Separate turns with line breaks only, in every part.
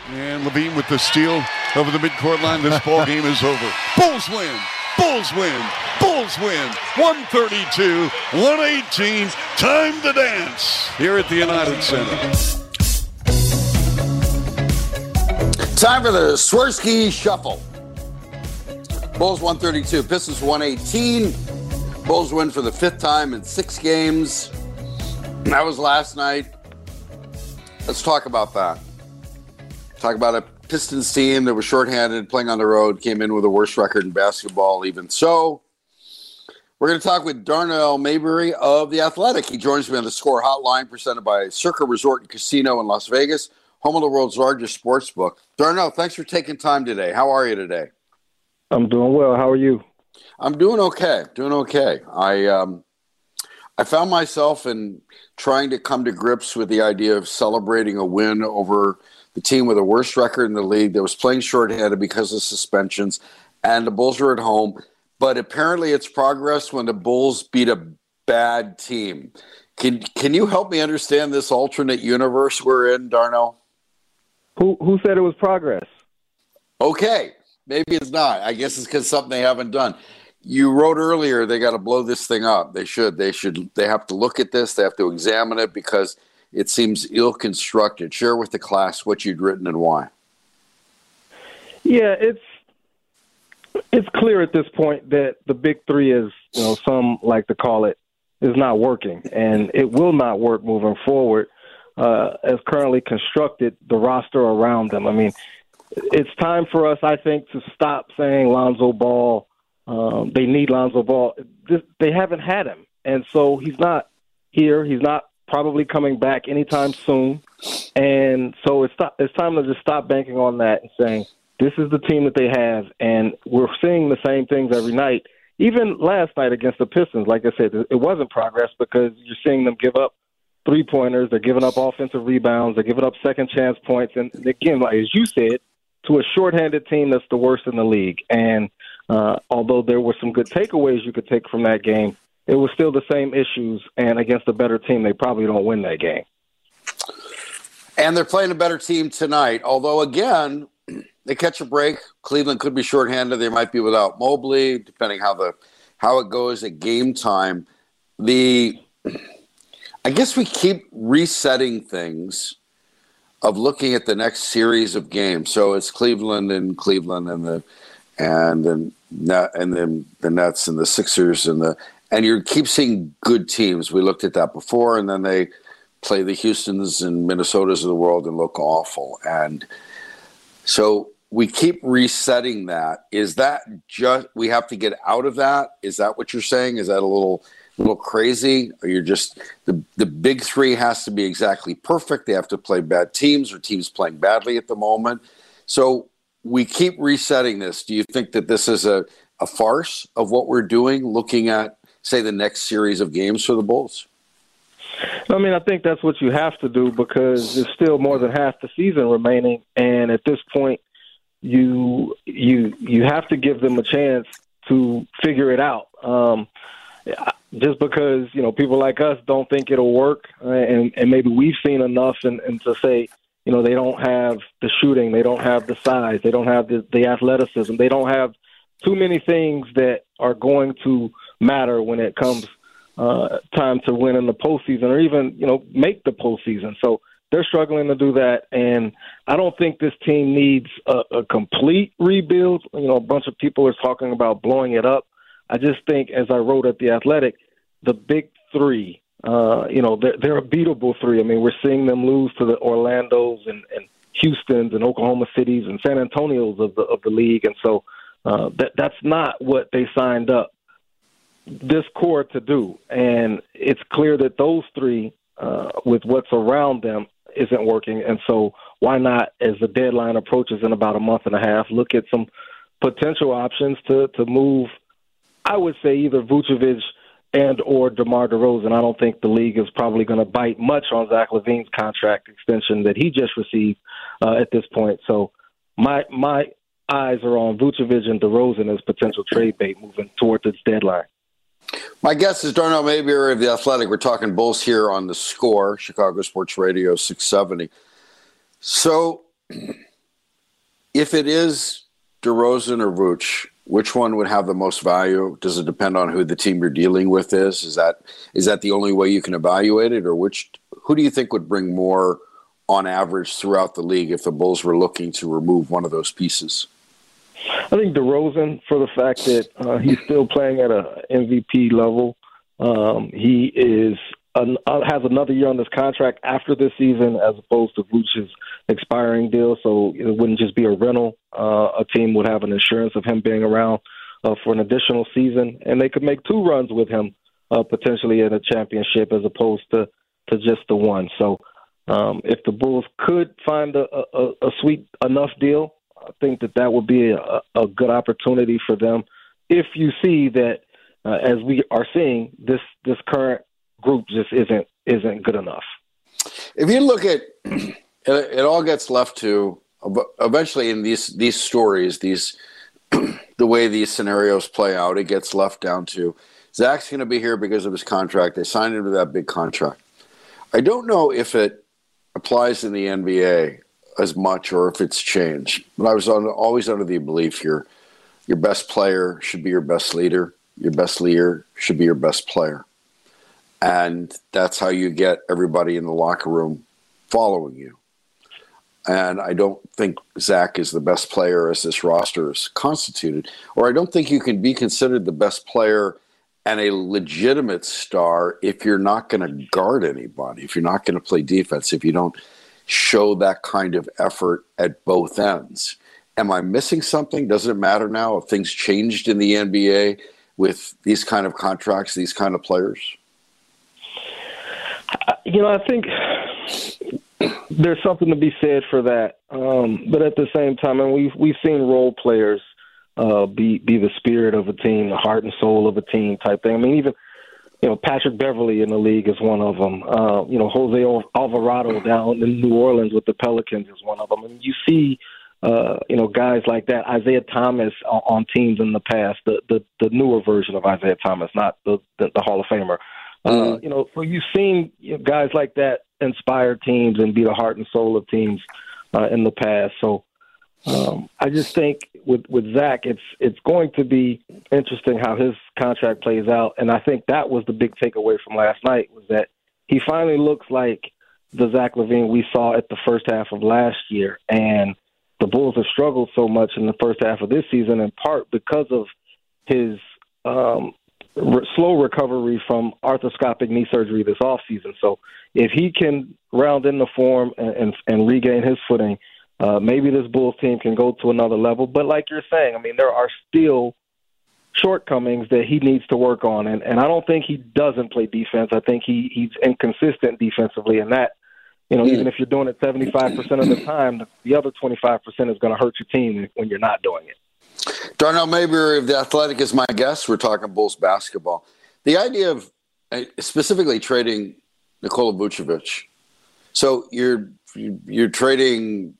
And Levine with the steal over the midcourt line. This ball game is over. Bulls win. Bulls win. Bulls win. 132-118. Time to dance here at the United Center.
Time for the Swirsky Shuffle. Bulls 132, Pistons 118. Bulls win for the fifth time in 6 games. That was last night. Let's talk about that. Talk about a Pistons team that was shorthanded, playing on the road, came in with the worst record in basketball, even so. We're going to talk with Darnell Mayberry of The Athletic. He joins me on the Score Hotline, presented by Circa Resort and Casino in Las Vegas, home of the world's largest sports book. Darnell, thanks for taking time today. How are you today?
I'm doing well. How are you?
I'm doing okay. I found myself in trying to come to grips with the idea of celebrating a win over the team with the worst record in the league that was playing shorthanded because of suspensions, and the Bulls are at home. But apparently it's progress when the Bulls beat a bad team. Can you help me understand this alternate universe we're in, Darnell?
Who said it was progress?
Okay, maybe it's not. I guess it's because something they haven't done. You wrote earlier they got to blow this thing up. They have to look at this. They have to examine it because it seems ill-constructed. Share with the class what you'd written and why.
Yeah, it's clear at this point that the big three, is, some like to call it, is not working, and it will not work moving forward. As currently constructed, the roster around them. I mean, it's time for us, I think, to stop saying Lonzo Ball. They need Lonzo Ball. They haven't had him, and so he's not here. He's not probably coming back anytime soon, and so it's time to just stop banking on that and saying this is the team that they have, and we're seeing the same things every night. Even last night against the Pistons, like I said, it wasn't progress because you're seeing them give up three-pointers. They're giving up offensive rebounds. They're giving up second-chance points. And again, like as you said, to a shorthanded team that's the worst in the league. And although there were some good takeaways you could take from that game, it was still the same issues. And against a better team, they probably don't win that game.
And they're playing a better team tonight. Although, again, they catch a break. Cleveland could be shorthanded. They might be without Mobley, depending how it goes at game time. I guess we keep resetting things of looking at the next series of games. So it's Cleveland and the Nets and the Sixers and you keep seeing good teams. We looked at that before, and then they play the Houstons and Minnesotas of the world and look awful. And so we keep resetting that. Is that just we have to get out of that? Is that what you're saying? Is that a little crazy? Or you're just the big three has to be exactly perfect. They have to play bad teams or teams playing badly at the moment. So we keep resetting this. Do you think that this is a farce of what we're doing, looking at, say, the next series of games for the Bulls?
I mean, I think that's what you have to do because there's still more than half the season remaining. And at this point, you have to give them a chance to figure it out. Just because, people like us don't think it'll work, and maybe we've seen enough and to say, they don't have the shooting, they don't have the size, they don't have the athleticism, they don't have too many things that are going to matter when it comes time to win in the postseason or even, make the postseason. So they're struggling to do that, and I don't think this team needs a complete rebuild. A bunch of people are talking about blowing it up. I just think, as I wrote at The Athletic, the big three, they're a beatable three. I mean, we're seeing them lose to the Orlandos and Houstons and Oklahoma Cities and San Antonios of the league. And so that's not what they signed up this core to do. And it's clear that those three, with what's around them, isn't working. And so why not, as the deadline approaches in about a month and a half, look at some potential options to move, I would say, either Vucevic and or DeMar DeRozan. I don't think the league is probably going to bite much on Zach LaVine's contract extension that he just received at this point. So my eyes are on Vucevic and DeRozan as potential trade bait moving toward this deadline.
My guest is Darnell Mayberry of The Athletic. We're talking Bulls here on The Score, Chicago Sports Radio 670. So If it is DeRozan or Vooch, which one would have the most value? Does it depend on who the team you're dealing with is? Is that the only way you can evaluate it, or who do you think would bring more on average throughout the league if the Bulls were looking to remove one of those pieces?
I think DeRozan, for the fact that he's still playing at a MVP level. He has another year on this contract after this season, as opposed to Vooch's expiring deal. So it wouldn't just be a rental. A team would have an insurance of him being around for an additional season, and they could make 2 runs with him, potentially in a championship, as opposed to just the one. So if the Bulls could find a sweet enough deal, I think that would be a good opportunity for them. If you see that, as we are seeing, this current group just isn't good enough.
If you look at it, all gets left to eventually in these stories, the way these scenarios play out, it gets left down to Zach's going to be here because of his contract. They signed him to that big contract. I don't know if it applies in the NBA as much or if it's changed, but I was always under the belief your best player should be your best leader. Your best leader should be your best player. And that's how you get everybody in the locker room following you. And I don't think Zach is the best player as this roster is constituted, or I don't think you can be considered the best player and a legitimate star if you're not going to guard anybody, if you're not going to play defense, if you don't show that kind of effort at both ends. Am I missing something? Does it matter now if things changed in the NBA with these kind of contracts, these kind of players?
I think there's something to be said for that. But at the same time, and we've seen role players be the spirit of a team, the heart and soul of a team type thing. I mean, even Patrick Beverley in the league is one of them. Jose Alvarado down in New Orleans with the Pelicans is one of them. And you see, guys like that. Isaiah Thomas on teams in the past, the newer version of Isaiah Thomas, not the Hall of Famer. So you've seen guys like that inspire teams and be the heart and soul of teams in the past. So I just think with Zach, it's going to be interesting how his contract plays out. And I think that was the big takeaway from last night, was that he finally looks like the Zach LaVine we saw at the first half of last year. And the Bulls have struggled so much in the first half of this season, in part because of his slow recovery from arthroscopic knee surgery this offseason. So if he can round in the form and regain his footing, maybe this Bulls team can go to another level. But like you're saying, I mean, there are still shortcomings that he needs to work on. And I don't think he doesn't play defense. I think he's inconsistent defensively, and that, even if you're doing it 75% of the time, the other 25% is going to hurt your team when you're not doing it.
Darnell Mayberry of The Athletic is my guest. We're talking Bulls basketball. The idea of specifically trading Nikola Vucevic. So you're trading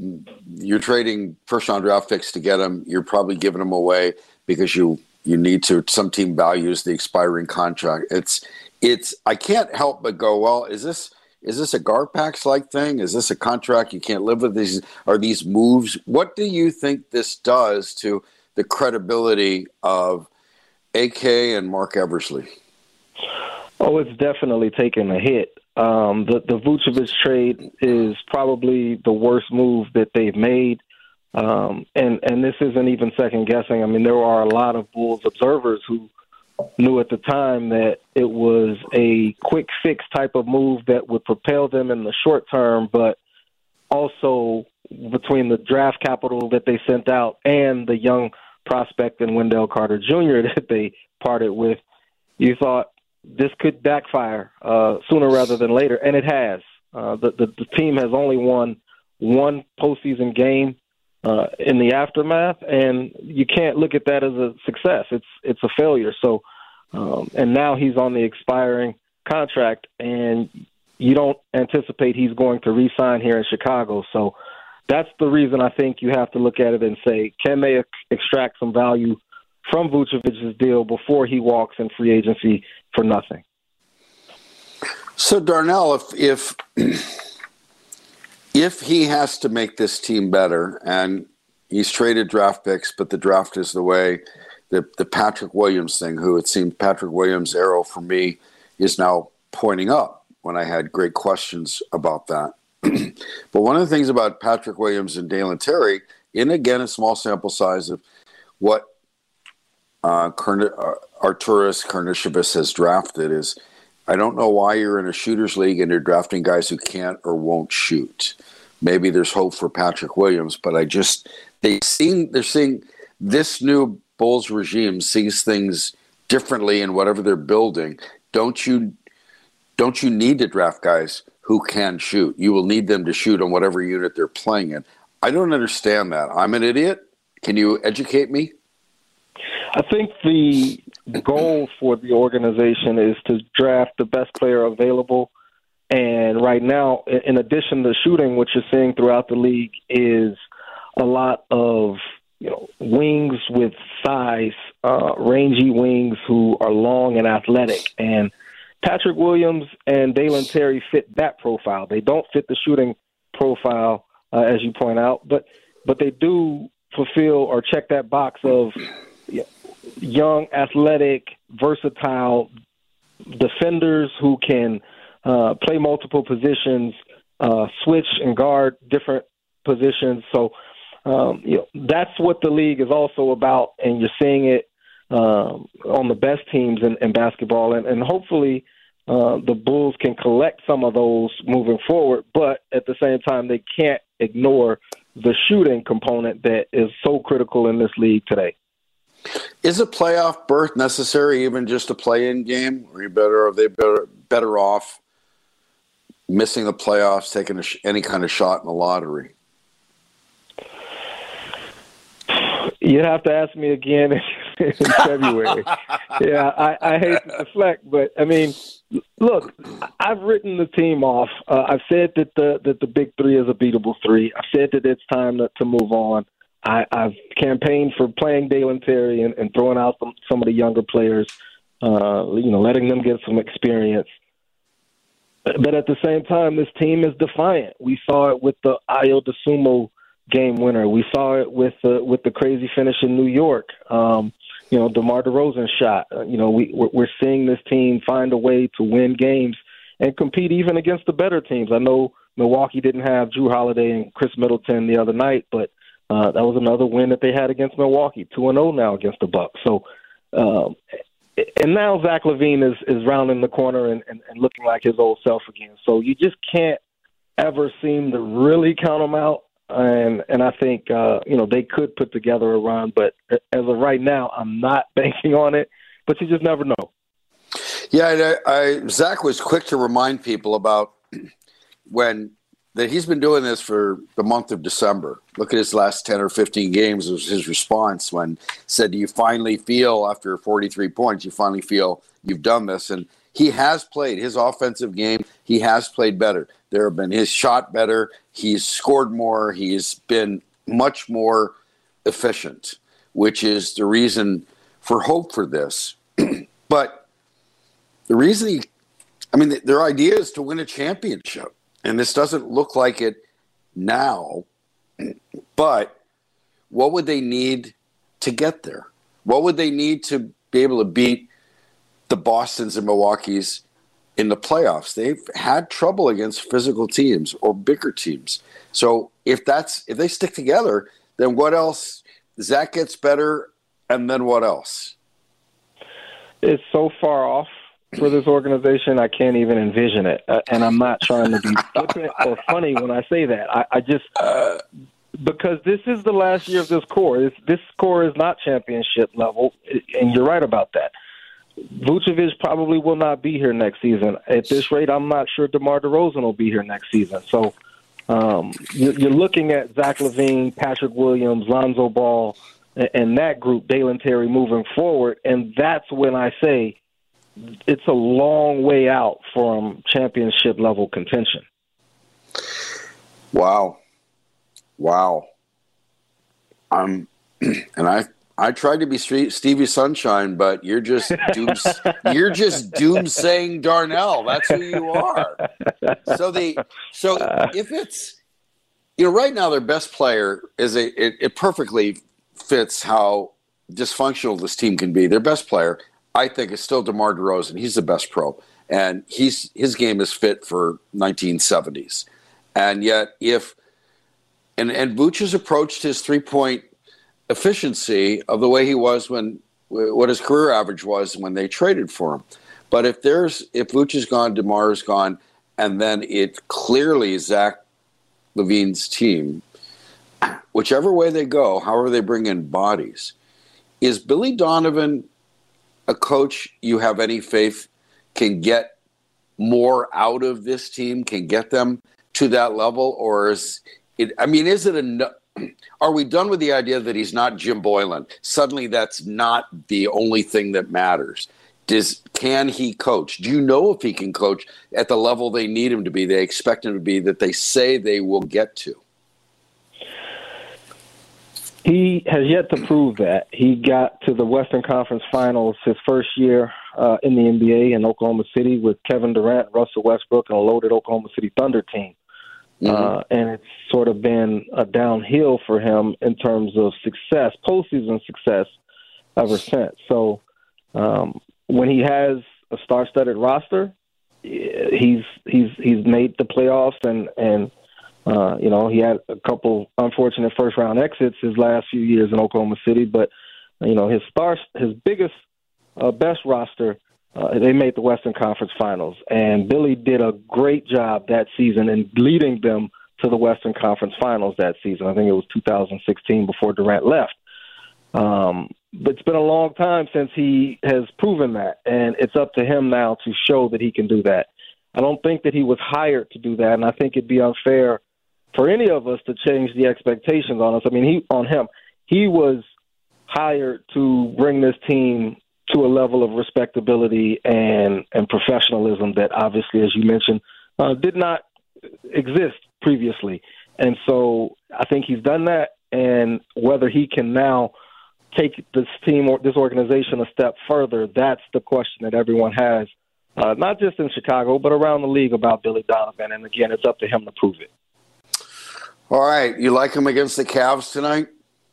first-round draft picks to get him. You're probably giving them away because you need to. Some team values the expiring contract. It's. I can't help but go, well, is this a Garpax-like thing? Is this a contract you can't live with? Are these moves? What do you think this does to the credibility of AK and Mark Eversley?
Oh, it's definitely taken a hit. The Vucevic trade is probably the worst move that they've made. And this isn't even second guessing. I mean, there are a lot of Bulls observers who knew at the time that it was a quick fix type of move that would propel them in the short term, but also between the draft capital that they sent out and the young prospect in Wendell Carter Jr. that they parted with, you thought this could backfire sooner rather than later, and it has. The team has only won one postseason game in the aftermath, and you can't look at that as a success. It's a failure. So, and now he's on the expiring contract, and you don't anticipate he's going to re-sign here in Chicago. So that's the reason I think you have to look at it and say, can they extract some value from Vucevic's deal before he walks in free agency for nothing?
So Darnell, if he has to make this team better, and He's traded draft picks, but the draft is the way. The Patrick Williams thing, who it seemed Patrick Williams' arrow for me is now pointing up when I had great questions about that. But one of the things about Patrick Williams and Dalen Terry, in again a small sample size of what Arturas Karnisovas has drafted, is I don't know why you're in a shooters league and you're drafting guys who can't or won't shoot. Maybe there's hope for Patrick Williams, but they're seeing this new Bulls regime sees things differently in whatever they're building. Don't you need to draft guys who can shoot? You will need them to shoot on whatever unit they're playing in. I don't understand that. I'm an idiot. Can you educate me?
I think the goal for the organization is to draft the best player available. And right now, in addition to shooting, what you're seeing throughout the league is a lot of wings with size, rangy wings who are long and athletic. And Patrick Williams and Dalen Terry fit that profile. They don't fit the shooting profile, as you point out, but they do fulfill or check that box of young, athletic, versatile defenders who can play multiple positions, switch and guard different positions. So, that's what the league is also about, and you're seeing it on the best teams in basketball. And hopefully the Bulls can collect some of those moving forward, but at the same time, they can't ignore the shooting component that is so critical in this league today.
Is a playoff berth necessary, even just a play-in game? Are they better off missing the playoffs, taking any kind of shot in the lottery?
You'd have to ask me again in February. Yeah, I hate to deflect, but I mean, look, I've written the team off. I've said that the big three is a beatable three. I've said that it's time to move on. I've campaigned for playing Dalen Terry and throwing out some of the younger players, letting them get some experience. But at the same time, this team is defiant. We saw it with the Ayo Dosunmu game winner. We saw it with the crazy finish in New York. DeMar DeRozan shot. We're seeing this team find a way to win games and compete even against the better teams. I know Milwaukee didn't have Jrue Holiday and Chris Middleton the other night, but that was another win that they had against Milwaukee. 2-0 now against the Bucks. So, and now Zach LaVine is rounding the corner and looking like his old self again. So you just can't ever seem to really count him out. And I think, they could put together a run, but as of right now, I'm not banking on it, but you just never know.
Yeah, Zach was quick to remind people about that he's been doing this for the month of December. Look at his last 10 or 15 games was his response when said, do you finally feel, after 43 points, you finally feel you've done this? And he has played his offensive game. He has played better. There have been his shot better. He's scored more. He's been much more efficient, which is the reason for hope for this. But the reason their idea is to win a championship. And this doesn't look like it now, but what would they need to get there? What would they need to be able to beat the Bostons and Milwaukees in the playoffs? They've had trouble against physical teams or bigger teams. So if they stick together, then what else? Zach gets better, and then what else? It's
so far off for this organization, I can't even envision it. And I'm not trying to be flippant or funny when I say that. I just because this is the last year of this core. This core is not championship level, and you're right about that. Vucevic probably will not be here next season. At this rate, I'm not sure DeMar DeRozan will be here next season. So you're looking at Zach LaVine, Patrick Williams, Lonzo Ball, and that group, Dalen Terry, moving forward. And that's when I say it's a long way out from championship level contention.
Wow. I tried to be Stevie Sunshine, but you're just doomsaying Darnell. That's who you are. So if right now their best player is it perfectly fits how dysfunctional this team can be. Their best player, I think, is still DeMar DeRozan. He's the best pro, and his game is fit for 1970s. And yet, and Vooch has approached his 3-point efficiency of the way he was what his career average was when they traded for him. But if Vooch is gone, DeMar is gone, and then it clearly is Zach LaVine's team, whichever way they go, however they bring in bodies, is Billy Donovan a coach you have any faith can get more out of this team, can get them to that level? Or is it are we done with the idea that he's not Jim Boylan? Suddenly that's not the only thing that matters. Can he coach? Do you know if he can coach at the level they need him to be, they expect him to be, that they say they will get to?
He has yet to prove that. He got to the Western Conference Finals his first year in the NBA in Oklahoma City with Kevin Durant, Russell Westbrook, and a loaded Oklahoma City Thunder team. And it's sort of been a downhill for him in terms of success, postseason success, ever since. So when he has a star-studded roster, he's made the playoffs, and he had a couple unfortunate first-round exits his last few years in Oklahoma City. But his biggest, best roster, they made the Western Conference Finals, and Billy did a great job that season in leading them to the Western Conference Finals that season. I think it was 2016 before Durant left. But it's been a long time since he has proven that, and it's up to him now to show that he can do that. I don't think that he was hired to do that, and I think it'd be unfair for any of us to change the expectations on us. I mean, he was hired to bring this team to a level of respectability and professionalism that obviously, as you mentioned, did not exist previously. And so I think he's done that, and whether he can now take this team or this organization a step further, that's the question that everyone has, not just in Chicago, but around the league about Billy Donovan. And again, it's up to him to prove it.
All right. You like him against the Cavs tonight?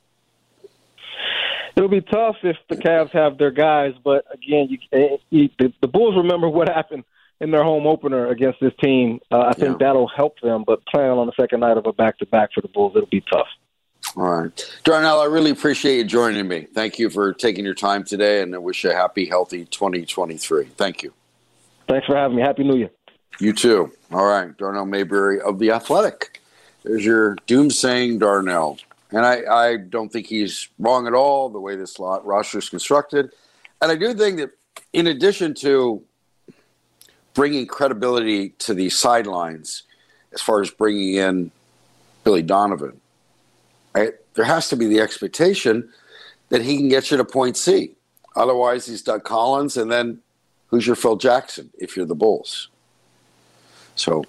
It'll be tough if the Cavs have their guys, but again, the Bulls remember what happened in their home opener against this team. I think that'll help them, but playing on the second night of a back-to-back for the Bulls, it'll be tough.
All right. Darnell, I really appreciate you joining me. Thank you for taking your time today, and I wish you a happy, healthy 2023. Thank you.
Thanks for having me. Happy New Year.
You too. All right. Darnell Mayberry of The Athletic. There's your doomsaying Darnell. And I don't think he's wrong at all the way this roster is constructed. And I do think that in addition to bringing credibility to the sidelines, as far as bringing in Billy Donovan, right, there has to be the expectation that he can get you to point C. Otherwise, he's Doug Collins, and then who's your Phil Jackson if you're the Bulls? So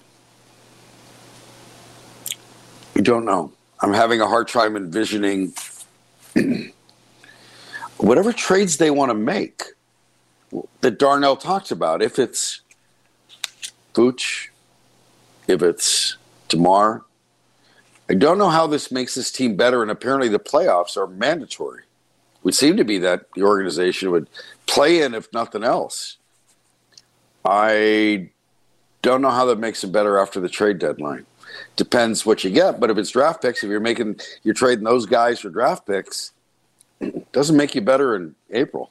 we don't know. I'm having a hard time envisioning whatever trades they want to make that Darnell talked about. If it's Vooch, if it's DeMar, I don't know how this makes this team better, and apparently the playoffs are mandatory. It would seem to be that the organization would play in, if nothing else. I don't know how that makes it better after the trade deadline. Depends what you get, but if it's draft picks, if you're trading those guys for draft picks, it doesn't make you better in April.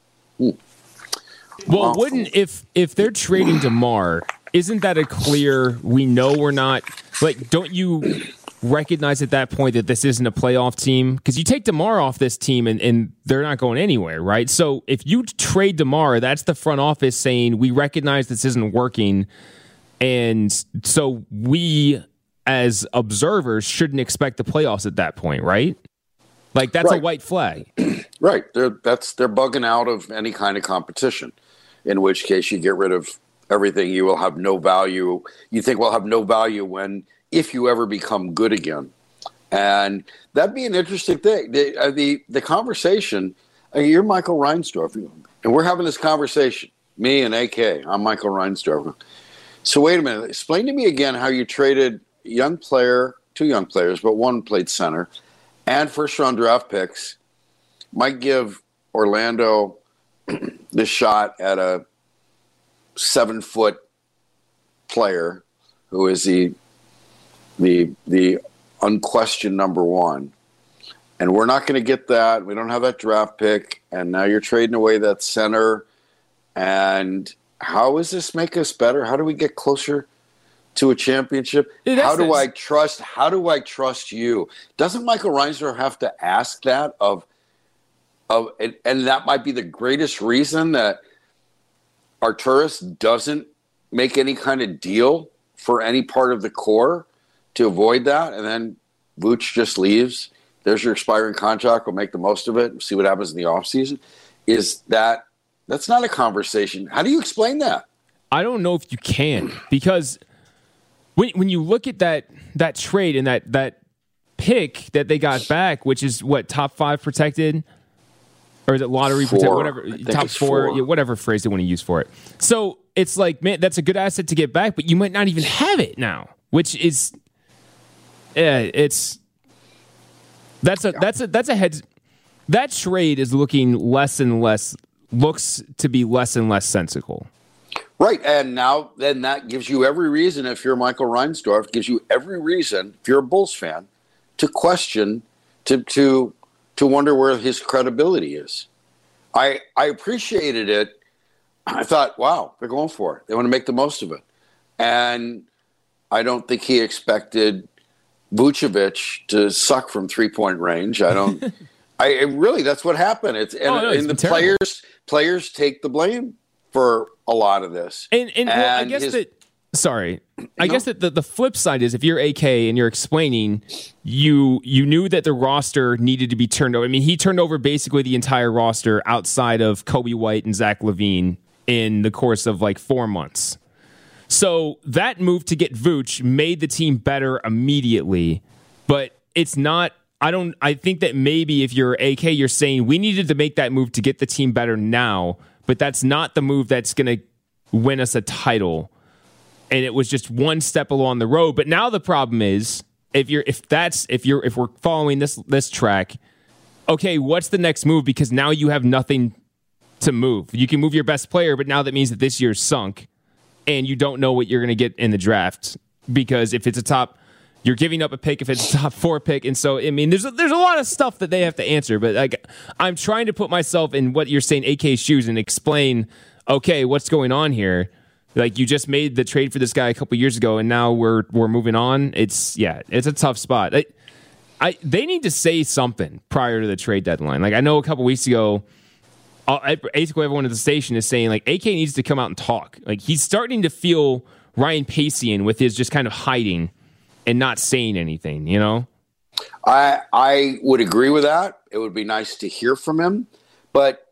Well, wouldn't if they're trading DeMar, isn't that a clear? We know we're not like. Don't you recognize at that point that this isn't a playoff team? Because you take DeMar off this team and they're not going anywhere, right? So if you trade DeMar, that's the front office saying we recognize this isn't working, and so we, as observers, shouldn't expect the playoffs at that point, right? Like, that's right. A white flag.
Right. They're bugging out of any kind of competition, in which case you get rid of everything. You will have no value. You think will have no value if you ever become good again. And that'd be an interesting thing. The conversation, you're Michael Reinsdorf, and we're having this conversation, me and AK. I'm Michael Reinsdorf. So wait a minute. Explain to me again how you traded young player two young players, but one played center, and first-round draft picks might give Orlando the shot at a 7-foot player who is the unquestioned number one. And we're not going to get that. We don't have that draft pick. And now you're trading away that center. And how does this make us better? How do we get closer to a championship? How do I trust you? Doesn't Michael Reinsdorf have to ask that and that might be the greatest reason that Arturas doesn't make any kind of deal for any part of the core to avoid that, and then Vooch just leaves. There's your expiring contract. We'll make the most of it and see what happens in the offseason. That's not a conversation. How do you explain that?
I don't know if you can, because when you look at that trade and that pick that they got back, which is what, top 5 protected? Or is it lottery protected? Whatever, top 4, yeah, whatever phrase they want to use for it. So it's like, man, that's a good asset to get back, but you might not even have it now, which is, that's a head. That trade is looking looks to be less and less sensical.
Right, and now then that gives you every reason, if you're Michael Reinsdorf, gives you every reason, if you're a Bulls fan, to question, to wonder where his credibility is. I appreciated it. I thought, wow, they're going for it. They want to make the most of it. And I don't think he expected Vucevic to suck from 3-point range. Really, that's what happened. Players take the blame for a lot of this.
I guess that the flip side is, if you're AK and you're explaining, you knew that the roster needed to be turned over. I mean, he turned over basically the entire roster outside of Kobe White and Zach LaVine in the course of like 4 months. So that move to get Vooch made the team better immediately, but it's not. I think that maybe if you're AK, you're saying we needed to make that move to get the team better now, but that's not the move that's going to win us a title. And it was just one step along the road. But now the problem is, if we're following this track, okay, what's the next move? Because now you have nothing to move. You can move your best player, but now that means that this year's sunk, and you don't know what you're going to get in the draft. Because if it's you're giving up a pick if it's a top 4 pick. And so, I mean, there's a lot of stuff that they have to answer. But like, I'm trying to put myself in what you're saying, AK's shoes, and explain, okay, what's going on here. Like, you just made the trade for this guy a couple years ago, and now we're moving on. It's a tough spot. They need to say something prior to the trade deadline. Like, I know a couple weeks ago, basically everyone at the station is saying, like, AK needs to come out and talk. Like, he's starting to feel Ryan Pacean with his just kind of hiding and not saying anything, you know?
I would agree with that. It would be nice to hear from him. But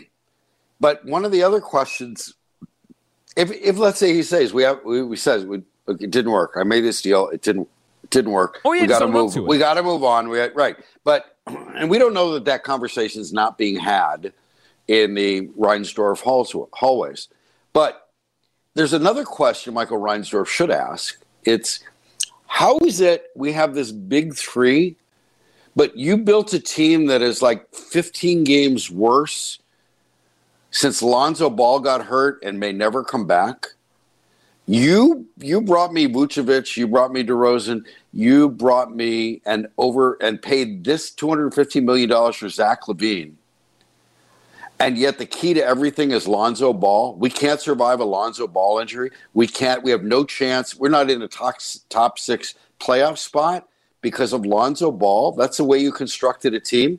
one of the other questions, if let's say he says it didn't work. I made this deal. It didn't work.
Oh, yeah,
we got to move. We got to move on. Right. But and we don't know that conversation is not being had in the Reinsdorf hallways. But there's another question Michael Reinsdorf should ask. It's, how is it we have this big three, but you built a team that is like 15 games worse since Lonzo Ball got hurt and may never come back? You brought me Vucevic, you brought me DeRozan, you brought me and paid this $250 million for Zach LaVine. And yet the key to everything is Lonzo Ball. We can't survive a Lonzo Ball injury. We have no chance. We're not in a top 6 playoff spot because of Lonzo Ball. That's the way you constructed a team.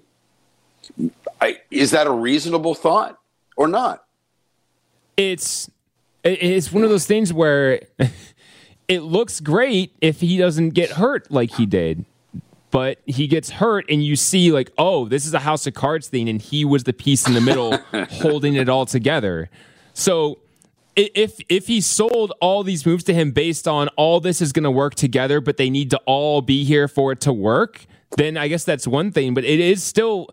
Is that a reasonable thought or not?
It's one of those things where it looks great if he doesn't get hurt like he did. But he gets hurt, and you see, like, oh, this is a House of Cards thing, and he was the piece in the middle holding it all together. So if he sold all these moves to him based on all this is going to work together, but they need to all be here for it to work, then I guess that's one thing. But it is still,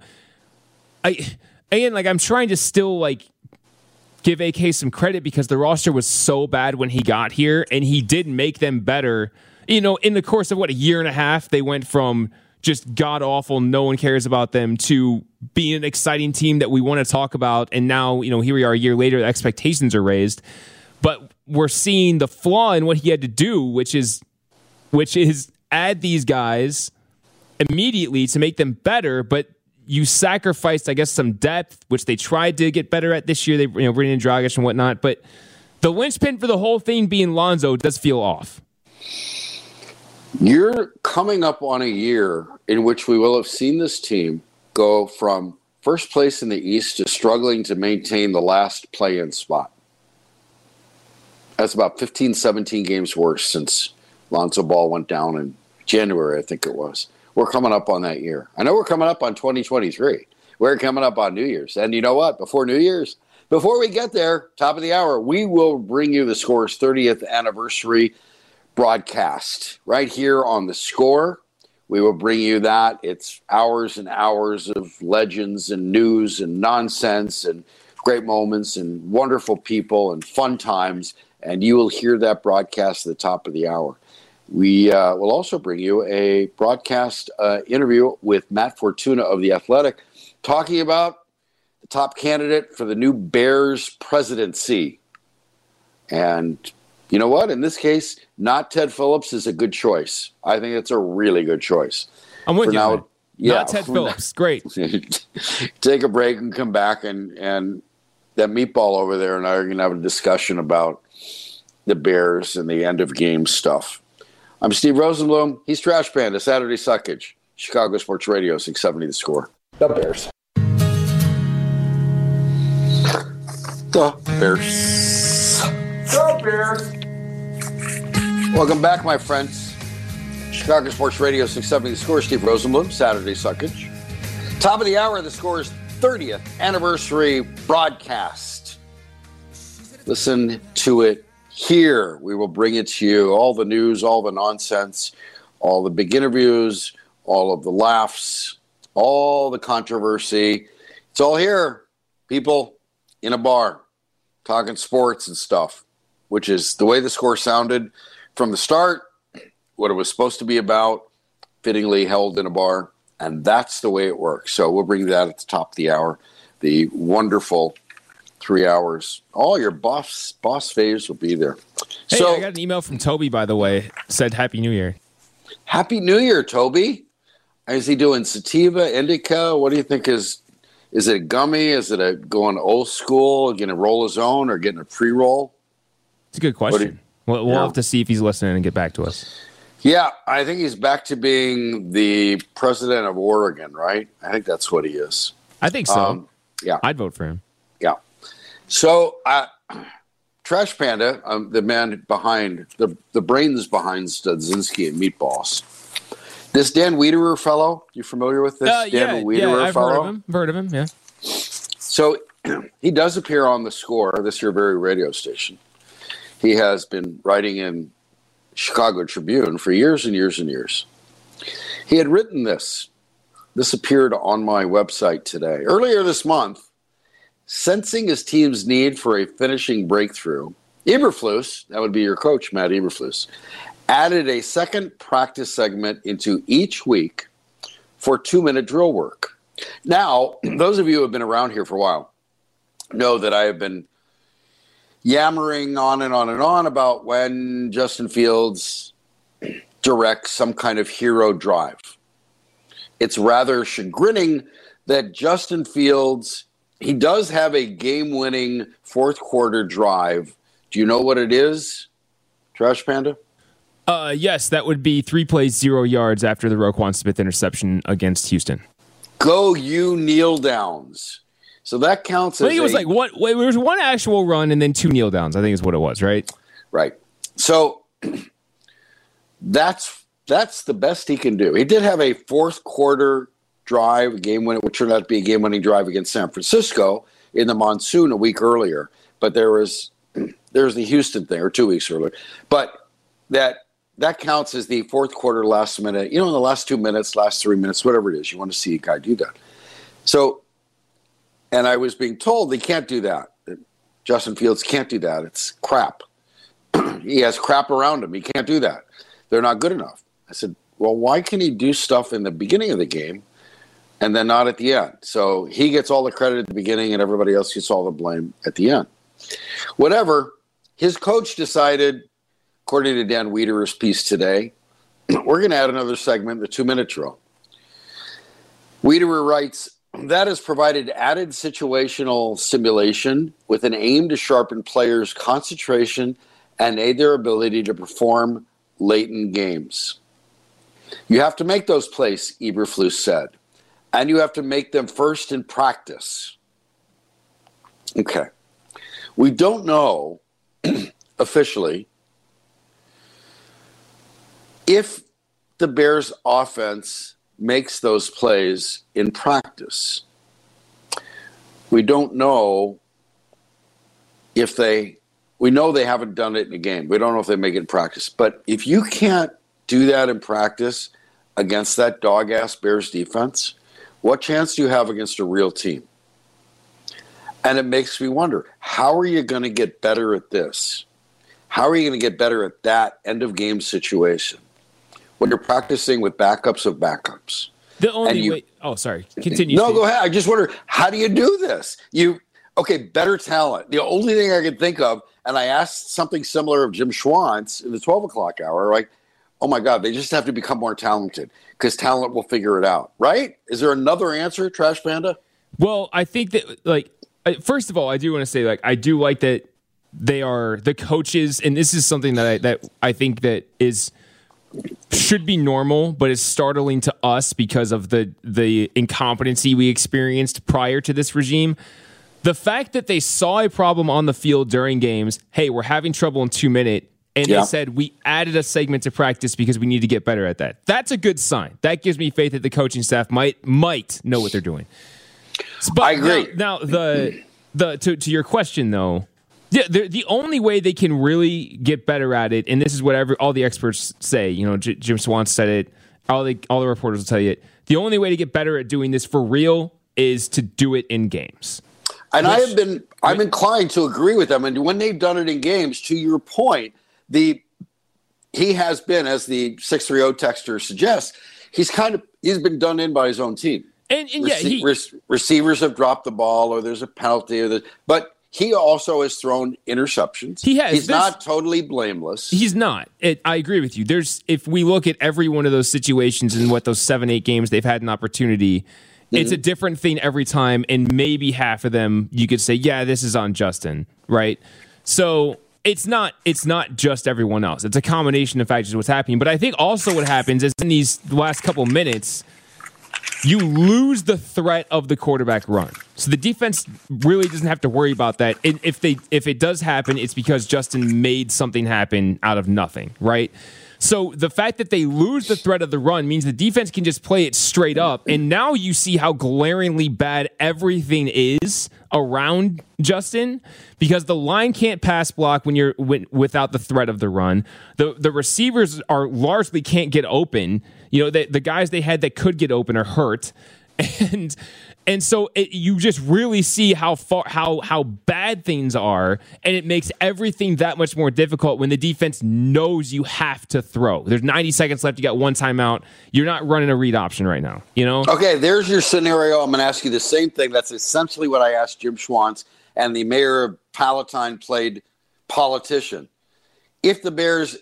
I'm trying to still, like, give AK some credit because the roster was so bad when he got here, and he did make them better. in the course of a year and a half, they went from just god awful, no one cares about them, to being an exciting team that we want to talk about. And now, here we are a year later, the expectations are raised. But we're seeing the flaw in what he had to do, which is add these guys immediately to make them better, but you sacrificed, I guess, some depth, which they tried to get better at this year. They bring in Dragic and whatnot, but the linchpin for the whole thing being Lonzo does feel off.
You're coming up on a year in which we will have seen this team go from first place in the East to struggling to maintain the last play-in spot. That's about 15, 17 games worse since Lonzo Ball went down in January, I think it was. We're coming up on that year. I know we're coming up on 2023. We're coming up on New Year's. And you know what? Before New Year's, before we get there, top of the hour, we will bring you the Score's 30th anniversary broadcast right here on the Score. We will bring you that. It's hours and hours of legends and news and nonsense and great moments and wonderful people and fun times. And you will hear that broadcast at the top of the hour. We will also bring you a broadcast interview with Matt Fortuna of The Athletic, talking about the top candidate for the new Bears presidency. And you know what? In this case, not Ted Phillips is a good choice. I think it's a really good choice.
I'm with you. Now, not Ted Phillips. Great.
Take a break and come back, and that meatball over there and I are going to have a discussion about the Bears and the end of game stuff. I'm Steve Rosenblum. He's Trash Panda, Saturday Suckage, Chicago Sports Radio, 670 The Score. The Bears. The Bears. The Bears. Welcome back, my friends. Chicago Sports Radio, 670 The Score. Steve Rosenblum, Saturday Suckage. Top of the hour, The Score's 30th anniversary broadcast. Listen to it here. We will bring it to you. All the news, all the nonsense, all the big interviews, all of the laughs, all the controversy. It's all here. People in a bar talking sports and stuff, which is the way The Score sounded from the start, what it was supposed to be about, fittingly held in a bar, and that's the way it works. So we'll bring that at the top of the hour. The wonderful 3 hours. All your boss faves will be there.
Hey,
so,
I got an email from Toby, by the way. Said Happy New Year.
Happy New Year, Toby. Is he doing sativa, indica? What do you think is it a gummy? Is it a going old school, getting a roll his own, or getting a pre-roll?
It's a good question. We'll have to see if he's listening and get back to us.
Yeah, I think he's back to being the president of Oregon, right? I think that's what he is.
I think so.
Yeah.
I'd vote for him.
Yeah. So, Trash Panda, the man behind, the brains behind Studzinski and Meatballs. This Dan Wiederer fellow, you familiar with this Dan Wiederer fellow?
I've heard of him, yeah.
So, he does appear on The Score, this here very radio station. He has been writing in Chicago Tribune for years and years and years. He had written this. This appeared on my website today. Earlier this month, sensing his team's need for a finishing breakthrough, Eberflus, that would be your coach, Matt Eberflus, added a second practice segment into each week for 2-minute drill work. Now, those of you who have been around here for a while know that I have been yammering on and on and on about when Justin Fields directs some kind of hero drive. It's rather chagrining that Justin Fields, he does have a game-winning fourth quarter drive. Do you know what it is, Trash Panda?
Yes, that would be 3 plays, 0 yards after the Roquan Smith interception against Houston.
Go you kneel downs. So that counts as
I think it was there was one actual run and then 2 kneel downs, I think is what it was, right?
Right. So that's the best he can do. He did have a fourth quarter drive, which turned out to be a game-winning drive against San Francisco in the monsoon a week earlier. But there was the Houston thing, or 2 weeks earlier. But that counts as the fourth quarter, last minute. In the last 2 minutes, last 3 minutes, whatever it is, you want to see a guy do that. So, and I was being told they can't do that. Justin Fields can't do that. It's crap. He has crap around him. He can't do that. they're not good enough. I said, well, why can he do stuff in the beginning of the game and then not at the end? So he gets all the credit at the beginning and everybody else gets all the blame at the end. Whatever, his coach decided, according to Dan Wiederer's piece today, we're going to add another segment, the 2-minute drill. Wiederer writes, that has provided added situational simulation with an aim to sharpen players' concentration and aid their ability to perform late in games. You have to make those plays, Eberflus said, and you have to make them first in practice. Okay. We don't know officially if the Bears offense makes those plays in practice. We don't know if we know they haven't done it in a game. We don't know if they make it in practice. But if you can't do that in practice against that dog-ass Bears defense, what chance do you have against a real team? And it makes me wonder, how are you going to get better at this? How are you going to get better at that end-of-game situation when you're practicing with backups of backups?
The only way... Oh, sorry. Continue.
No, go ahead. I just wonder, how do you do this? Better talent. The only thing I can think of, and I asked something similar of Jim Schwantz in the 12 o'clock hour, like, oh my God, they just have to become more talented because talent will figure it out, right? Is there another answer, Trash Panda?
Well, I think that, first of all, I do want to say, I do like that they are the coaches, and this is something that I think that should be normal, but is startling to us because of the incompetency we experienced prior to this regime. The fact that they saw a problem on the field during games, hey, we're having trouble in 2 minutes, and they said, we added a segment to practice because we need to get better at that. That's a good sign. That gives me faith that the coaching staff might know what they're doing. But
I agree.
Now to your question, though, the only way they can really get better at it, and this is what all the experts say, Jim Schwantz said it, all the reporters will tell you it, the only way to get better at doing this for real is to do it in games.
And I'm inclined to agree with them. And when they've done it in games, to your point, he has been, as the 630 texter suggests, he's been done in by his own team.
And
receivers have dropped the ball, or there's a penalty, but he also has thrown interceptions.
He has.
He's not totally blameless.
He's not. I agree with you. If we look at every one of those situations and what those 7-8 games they've had an opportunity, it's a different thing every time, and maybe half of them you could say, yeah, this is on Justin, right? So it's not just everyone else. It's a combination of factors what's happening. But I think also what happens is in these last couple minutes, you lose the threat of the quarterback run. So the defense really doesn't have to worry about that. If it does happen, it's because Justin made something happen out of nothing, right? So the fact that they lose the threat of the run means the defense can just play it straight up. And now you see how glaringly bad everything is around Justin, because the line can't pass block without the threat of the run. The receivers largely can't get open. The guys they had that could get open are hurt. And so you just really see how bad things are, and it makes everything that much more difficult when the defense knows you have to throw. There's 90 seconds left. You got one timeout. You're not running a read option right now.
Okay, there's your scenario. I'm going to ask you the same thing. That's essentially what I asked Jim Schwantz and the mayor of Palatine played politician. If the Bears,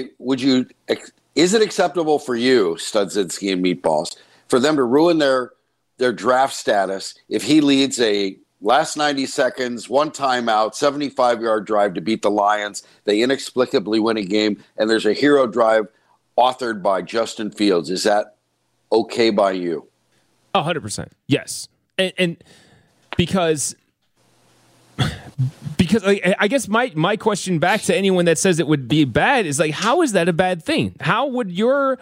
is it acceptable for you, Studzinski and Meatballs, for them to ruin their draft status if he leads a last 90 seconds, one timeout, 75-yard drive to beat the Lions? They inexplicably win a game, and there's a hero drive authored by Justin Fields. Is that okay by you?
100%. Yes. And because I guess my question back to anyone that says it would be bad is how is that a bad thing? How would what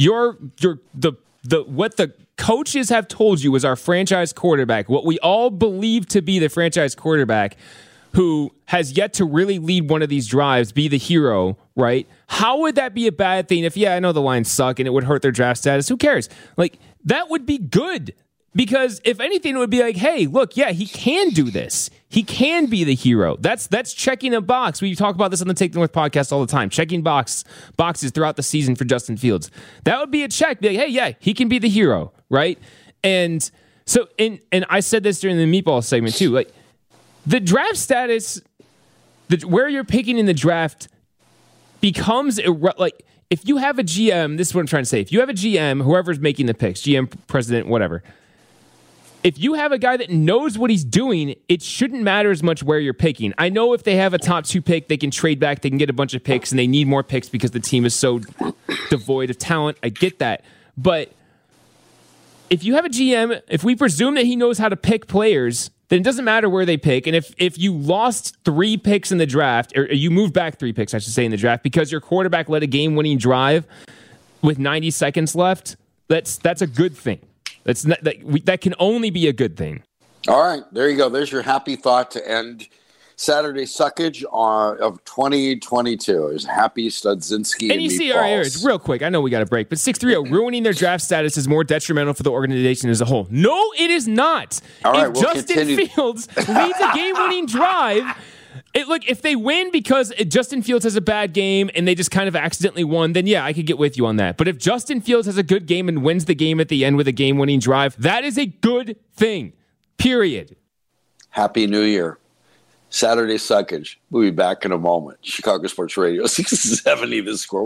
the coaches have told you is our franchise quarterback, what we all believe to be the franchise quarterback who has yet to really lead one of these drives, be the hero, right? How would that be a bad thing if, I know the Lions suck and it would hurt their draft status? Who cares? That would be good. Because if anything, it would be like, hey, look, yeah, he can do this. He can be the hero. That's checking a box. We talk about this on the Take the North podcast all the time, checking boxes throughout the season for Justin Fields. That would be a check. Be like, hey, yeah, he can be the hero, right? And so, and I said this during the meatball segment too, like the draft status, where you're picking in the draft becomes like, if you have a GM, this is what I'm trying to say. If you have a GM, whoever's making the picks, GM, president, whatever, if you have a guy that knows what he's doing, it shouldn't matter as much where you're picking. I know if they have a top 2 pick, they can trade back, they can get a bunch of picks, and they need more picks because the team is so devoid of talent. I get that. But if you have a GM, if we presume that he knows how to pick players, then it doesn't matter where they pick. And if you lost 3 picks in the draft, or you moved back 3 picks, I should say, in the draft, because your quarterback led a game-winning drive with 90 seconds left, that's a good thing. That can only be a good thing.
All right, there you go. There's your happy thought to end Saturday Suckage of 2022. There's Happy Studzinski
and you see, all right, real quick, I know we got a break, but 630 ruining their draft status is more detrimental for the organization as a whole. No, it is not.
All right,
if Justin Fields leads a game-winning drive, look, if they win because Justin Fields has a bad game and they just kind of accidentally won, then yeah, I could get with you on that. But if Justin Fields has a good game and wins the game at the end with a game-winning drive, that is a good thing, period.
Happy New Year. Saturday Suckage. We'll be back in a moment. Chicago Sports Radio, 670 The Score.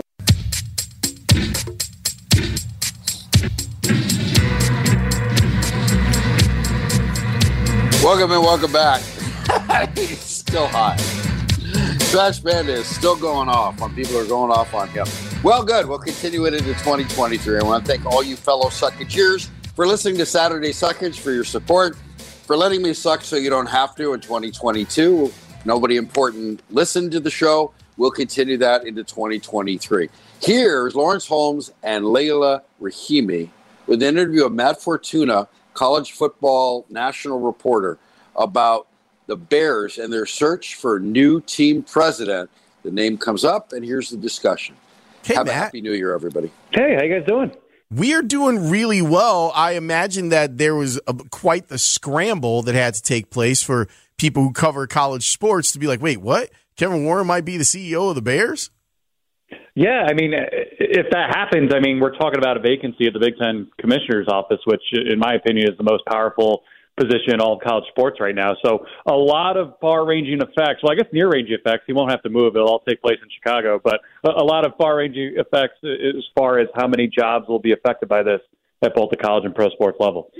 Welcome and welcome back. He's still hot. Trash Panda is still going off. People are going off on him. Well, good. We'll continue it into 2023. I want to thank all you fellow Suckageers for listening to Saturday Suckage, for your support, for letting me suck so you don't have to in 2022. Nobody important listened to the show. We'll continue that into 2023. Here's Lawrence Holmes and Leila Rahimi with an interview of Matt Fortuna, college football national reporter, about the Bears and their search for new team president. The name comes up, and here's the discussion.
Hey,
Have
Matt.
a happy New Year, everybody.
Hey, how you guys doing?
We are doing really well. I imagine that there was quite the scramble that had to take place for people who cover college sports to be like, wait, what? Kevin Warren might be the CEO of the Bears?
Yeah, I mean, if that happens, I mean, we're talking about a vacancy at the Big Ten Commissioner's Office, which, in my opinion, is the most powerful position in all of college sports right now. So a lot of far-ranging effects. Well, I guess near-ranging effects. He won't have to move. It'll all take place in Chicago. But a lot of far-ranging effects as far as how many jobs will be affected by this at both the college and pro sports level.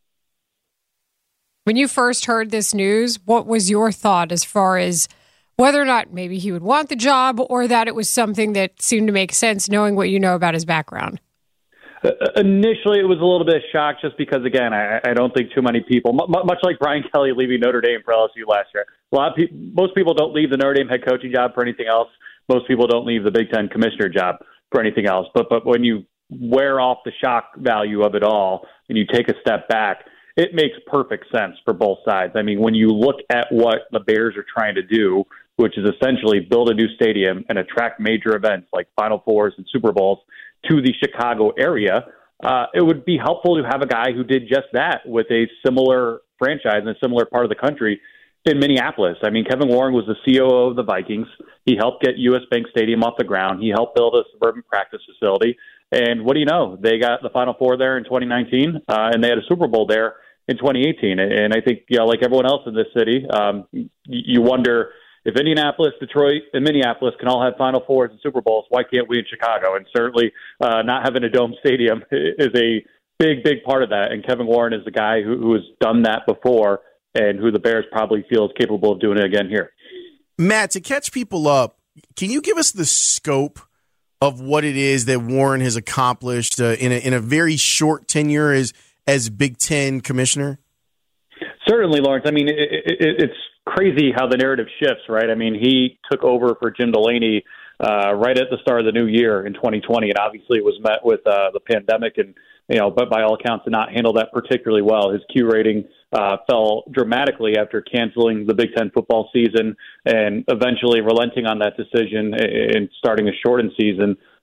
When you first heard this news, what was your thought as far as whether or not maybe he would want the job or that it was something that seemed to make sense knowing what you know about his background?
Initially, it was a little bit of shock just because, again, I don't think too many people, much like Brian Kelly leaving Notre Dame for LSU last year, most people don't leave the Notre Dame head coaching job for anything else. Most people don't leave the Big Ten commissioner job for anything else. But when you wear off the shock value of it all and you take a step back, it makes perfect sense for both sides. I mean, when you look at what the Bears are trying to do, which is essentially build a new stadium and attract major events like Final Fours and Super Bowls to the Chicago area, it would be helpful to have a guy who did just that with a similar franchise in a similar part of the country in Minneapolis. I mean, Kevin Warren was the COO of the Vikings. He helped get US Bank Stadium off the ground. He helped build a suburban practice facility. And what do you know? They got the Final Four there in 2019, and they had a Super Bowl there in 2018. And I think, like everyone else in this city, you wonder, if Indianapolis, Detroit, and Minneapolis can all have Final Fours and Super Bowls, why can't we in Chicago? And certainly not having a dome stadium is a big, big part of that. And Kevin Warren is the guy who has done that before and who the Bears probably feel is capable of doing it again here.
Matt, to catch people up, can you give us the scope of what it is that Warren has accomplished in a very short tenure as Big Ten commissioner? Certainly,
Lawrence. I mean, it's crazy how the narrative shifts, right? I mean, he took over for Jim Delaney right at the start of the new year in 2020, and obviously was met with the pandemic and, but by all accounts did not handle that particularly well. His Q rating fell dramatically after canceling the Big Ten football season and eventually relenting on that decision and starting a shortened season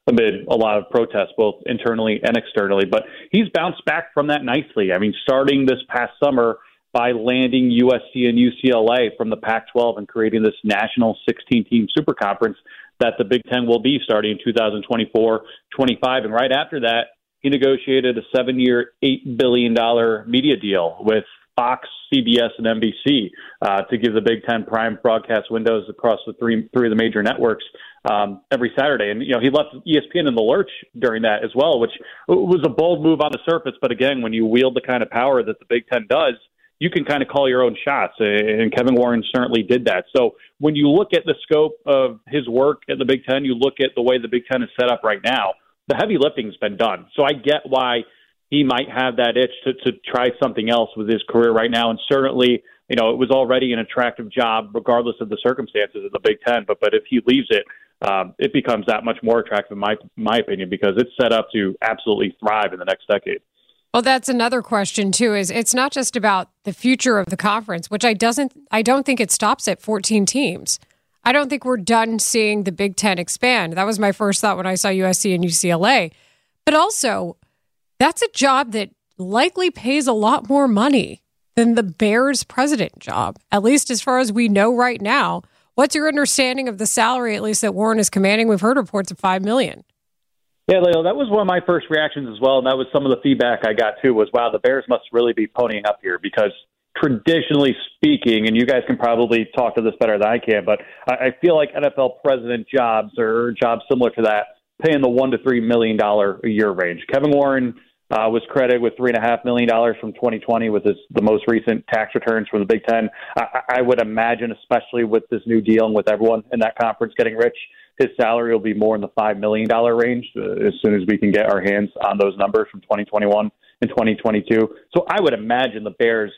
amid a lot of protests, both internally and externally. But he's bounced back from that nicely. I mean, starting this past summer by landing USC and UCLA from the Pac-12 and creating this national 16-team super conference that the Big Ten will be starting in 2024-25. And right after that, he negotiated a 7-year, $8 billion media deal with Fox, CBS, and NBC to give the Big Ten prime broadcast windows across the three of the major networks every Saturday. And, he left ESPN in the lurch during that as well, which was a bold move on the surface. But again, when you wield the kind of power that the Big Ten does, you can kind of call your own shots, and Kevin Warren certainly did that. So when you look at the scope of his work at the Big Ten, you look at the way the Big Ten is set up right now, the heavy lifting's been done. So I get why he might have that itch to try something else with his career right now. And certainly, it was already an attractive job regardless of the circumstances of the Big Ten. But if he leaves it, it becomes that much more attractive, in my opinion, because it's set up to absolutely thrive in the next decade.
Well, that's another question, too, is it's not just about the future of the conference, which I don't think it stops at 14 teams. I don't think we're done seeing the Big Ten expand. That was my first thought when I saw USC and UCLA. But also, that's a job that likely pays a lot more money than the Bears president job, at least as far as we know right now. What's your understanding of the salary, at least that Warren is commanding? We've heard reports of $5 million.
Yeah, Leo, that was one of my first reactions as well, and that was some of the feedback I got too, was, wow, the Bears must really be ponying up here, because traditionally speaking, and you guys can probably talk to this better than I can, but I feel like NFL president jobs or jobs similar to that pay in the $1 to $3 million a year range. Kevin Warren was credited with $3.5 million from 2020 with the most recent tax returns from the Big Ten. I would imagine, especially with this new deal and with everyone in that conference getting rich, his salary will be more in the $5 million range as soon as we can get our hands on those numbers from 2021 and 2022. So I would imagine the Bears,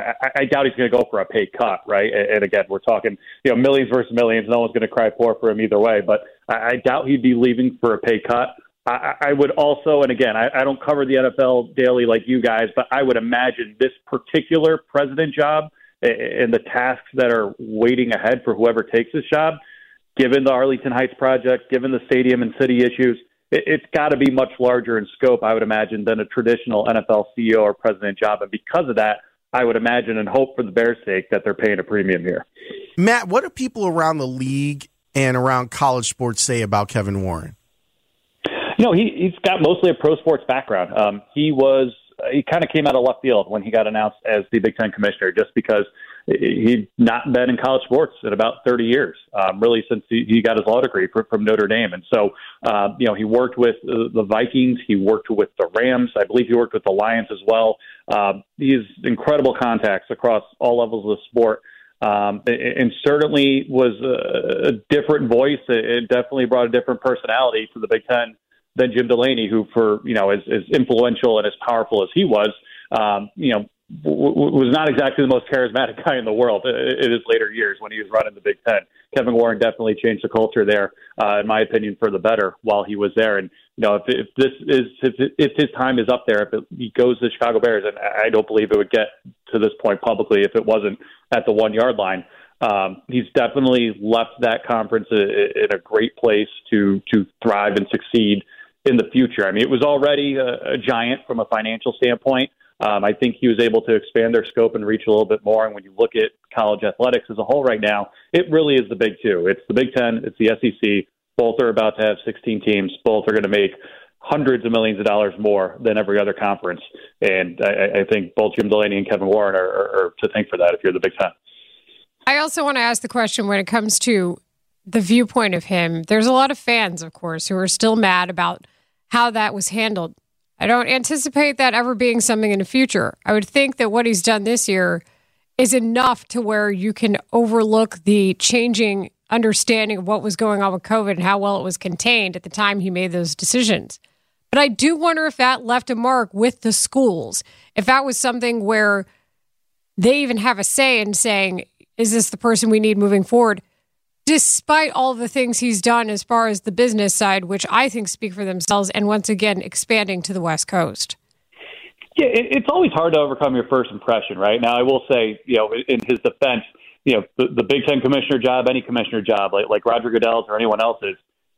I doubt he's going to go for a pay cut, right? And again, we're talking, millions versus millions. No one's going to cry poor for him either way, but I doubt he'd be leaving for a pay cut. I would also, and again, I don't cover the NFL daily like you guys, but I would imagine this particular president job and the tasks that are waiting ahead for whoever takes this job, given the Arlington Heights project, given the stadium and city issues, it's got to be much larger in scope, I would imagine, than a traditional NFL CEO or president job. And because of that, I would imagine and hope for the Bears' sake that they're paying a premium here.
Matt, what do people around the league and around college sports say about Kevin Warren?
He's got mostly a pro sports background. He kind of came out of left field when he got announced as the Big Ten commissioner, just because he'd not been in college sports in about 30 years, really since he got his law degree from Notre Dame. And so, he worked with the Vikings. He worked with the Rams. I believe he worked with the Lions as well. He has incredible contacts across all levels of the sport. And certainly was a different voice. It definitely brought a different personality to the Big Ten than Jim Delaney, who, for as influential and as powerful as he was, was not exactly the most charismatic guy in the world in his later years when he was running the Big Ten. Kevin Warren definitely changed the culture there, in my opinion, for the better while he was there. And if his time is up there, if he goes to the Chicago Bears, and I don't believe it would get to this point publicly if it wasn't at the 1 yard line. He's definitely left that conference in a great place to thrive and succeed in the future. I mean, it was already a giant from a financial standpoint. I think he was able to expand their scope and reach a little bit more. And when you look at college athletics as a whole right now, it really is the big two. It's the Big Ten, it's the SEC. Both are about to have 16 teams. Both are going to make hundreds of millions of dollars more than every other conference. And I think both Jim Delaney and Kevin Warren are to thank for that if you're the Big Ten.
I also want to ask the question when it comes to the viewpoint of him. There's a lot of fans, of course, who are still mad about how that was handled. I don't anticipate that ever being something in the future. I would think that what he's done this year is enough to where you can overlook the changing understanding of what was going on with COVID and how well it was contained at the time he made those decisions. But I do wonder if that left a mark with the schools, if that was something where they even have a say in saying, is this the person we need moving forward? Despite all the things he's done as far as the business side, which I think speak for themselves, and once again, expanding to the West Coast.
Yeah, it's always hard to overcome your first impression, right? Now, I will say, in his defense, the Big Ten commissioner job, any commissioner job, like Roger Goodell's or anyone else's,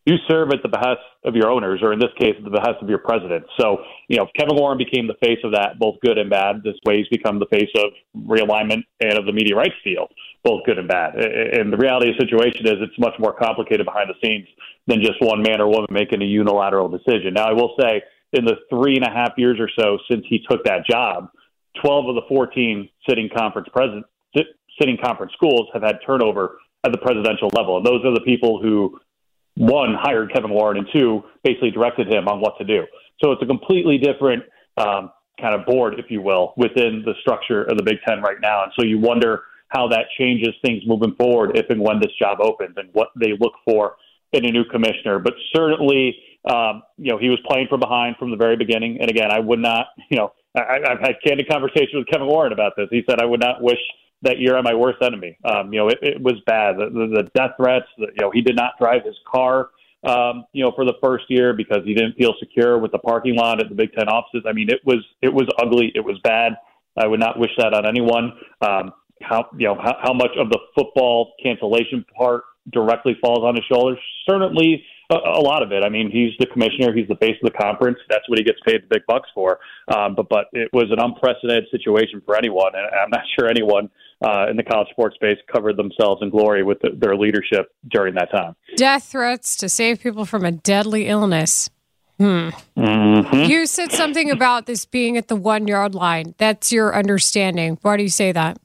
you serve at the behest of your owners, or in this case, at the behest of your president. So, Kevin Warren became the face of that, both good and bad. This way he's become the face of realignment and of the media rights deal, both good and bad. And the reality of the situation is it's much more complicated behind the scenes than just one man or woman making a unilateral decision. Now, I will say, in the 3.5 years or so since he took that job, 12 of the 14 sitting conference schools have had turnover at the presidential level. And those are the people who, one, hired Kevin Warren, and two, basically directed him on what to do. So it's a completely different kind of board, if you will, within the structure of the Big Ten right now. And so you wonder how that changes things moving forward if and when this job opens and what they look for in a new commissioner. But certainly, he was playing from behind from the very beginning. And again, I would not, I've had candid conversations with Kevin Warren about this. He said, I would not wish that year on my worst enemy. It was bad. The death threats, he did not drive his car, for the first year because he didn't feel secure with the parking lot at the Big Ten offices. I mean, it was ugly. It was bad. I would not wish that on anyone. How much of the football cancellation part directly falls on his shoulders? Certainly a lot of it. I mean, he's the commissioner. He's the face of the conference. That's what he gets paid the big bucks for. But it was an unprecedented situation for anyone. And I'm not sure anyone in the college sports space covered themselves in glory with their leadership during that time.
Death threats to save people from a deadly illness.
Mm-hmm.
You said something about this being at the 1 yard line. That's your understanding. Why do you say that?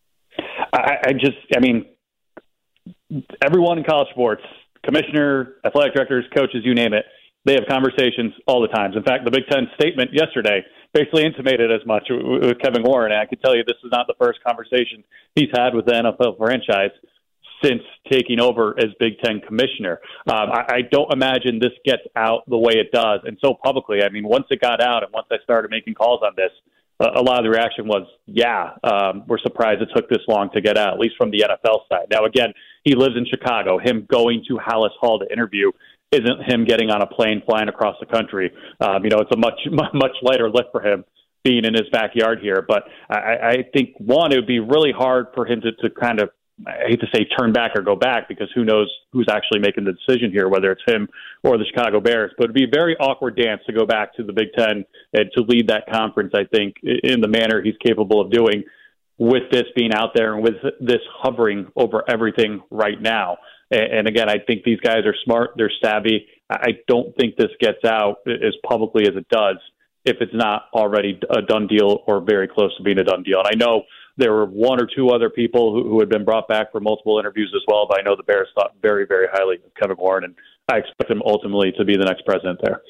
Everyone in college sports, commissioner, athletic directors, coaches, you name it, they have conversations all the time. In fact, the Big Ten statement yesterday basically intimated as much with Kevin Warren. And I can tell you this is not the first conversation he's had with the NFL franchise since taking over as Big Ten commissioner. I don't imagine this gets out the way it does, and so publicly. I mean, once it got out and once I started making calls on this, a lot of the reaction was, we're surprised it took this long to get out, at least from the NFL side. Now, again, he lives in Chicago. Him going to Hallis Hall to interview isn't him getting on a plane flying across the country. It's a much lighter lift for him being in his backyard here. But I think, one, it would be really hard for him to kind of, I hate to say turn back or go back, because who knows who's actually making the decision here, whether it's him or the Chicago Bears. But it'd be a very awkward dance to go back to the Big Ten and to lead that conference, I think, in the manner he's capable of doing, with this being out there and with this hovering over everything right now. And again, I think these guys are smart. They're savvy. I don't think this gets out as publicly as it does if it's not already a done deal or very close to being a done deal. And I know there were one or two other people who had been brought back for multiple interviews as well, but I know the Bears thought very, very highly of Kevin Warren, and I expect him ultimately to be the next president there.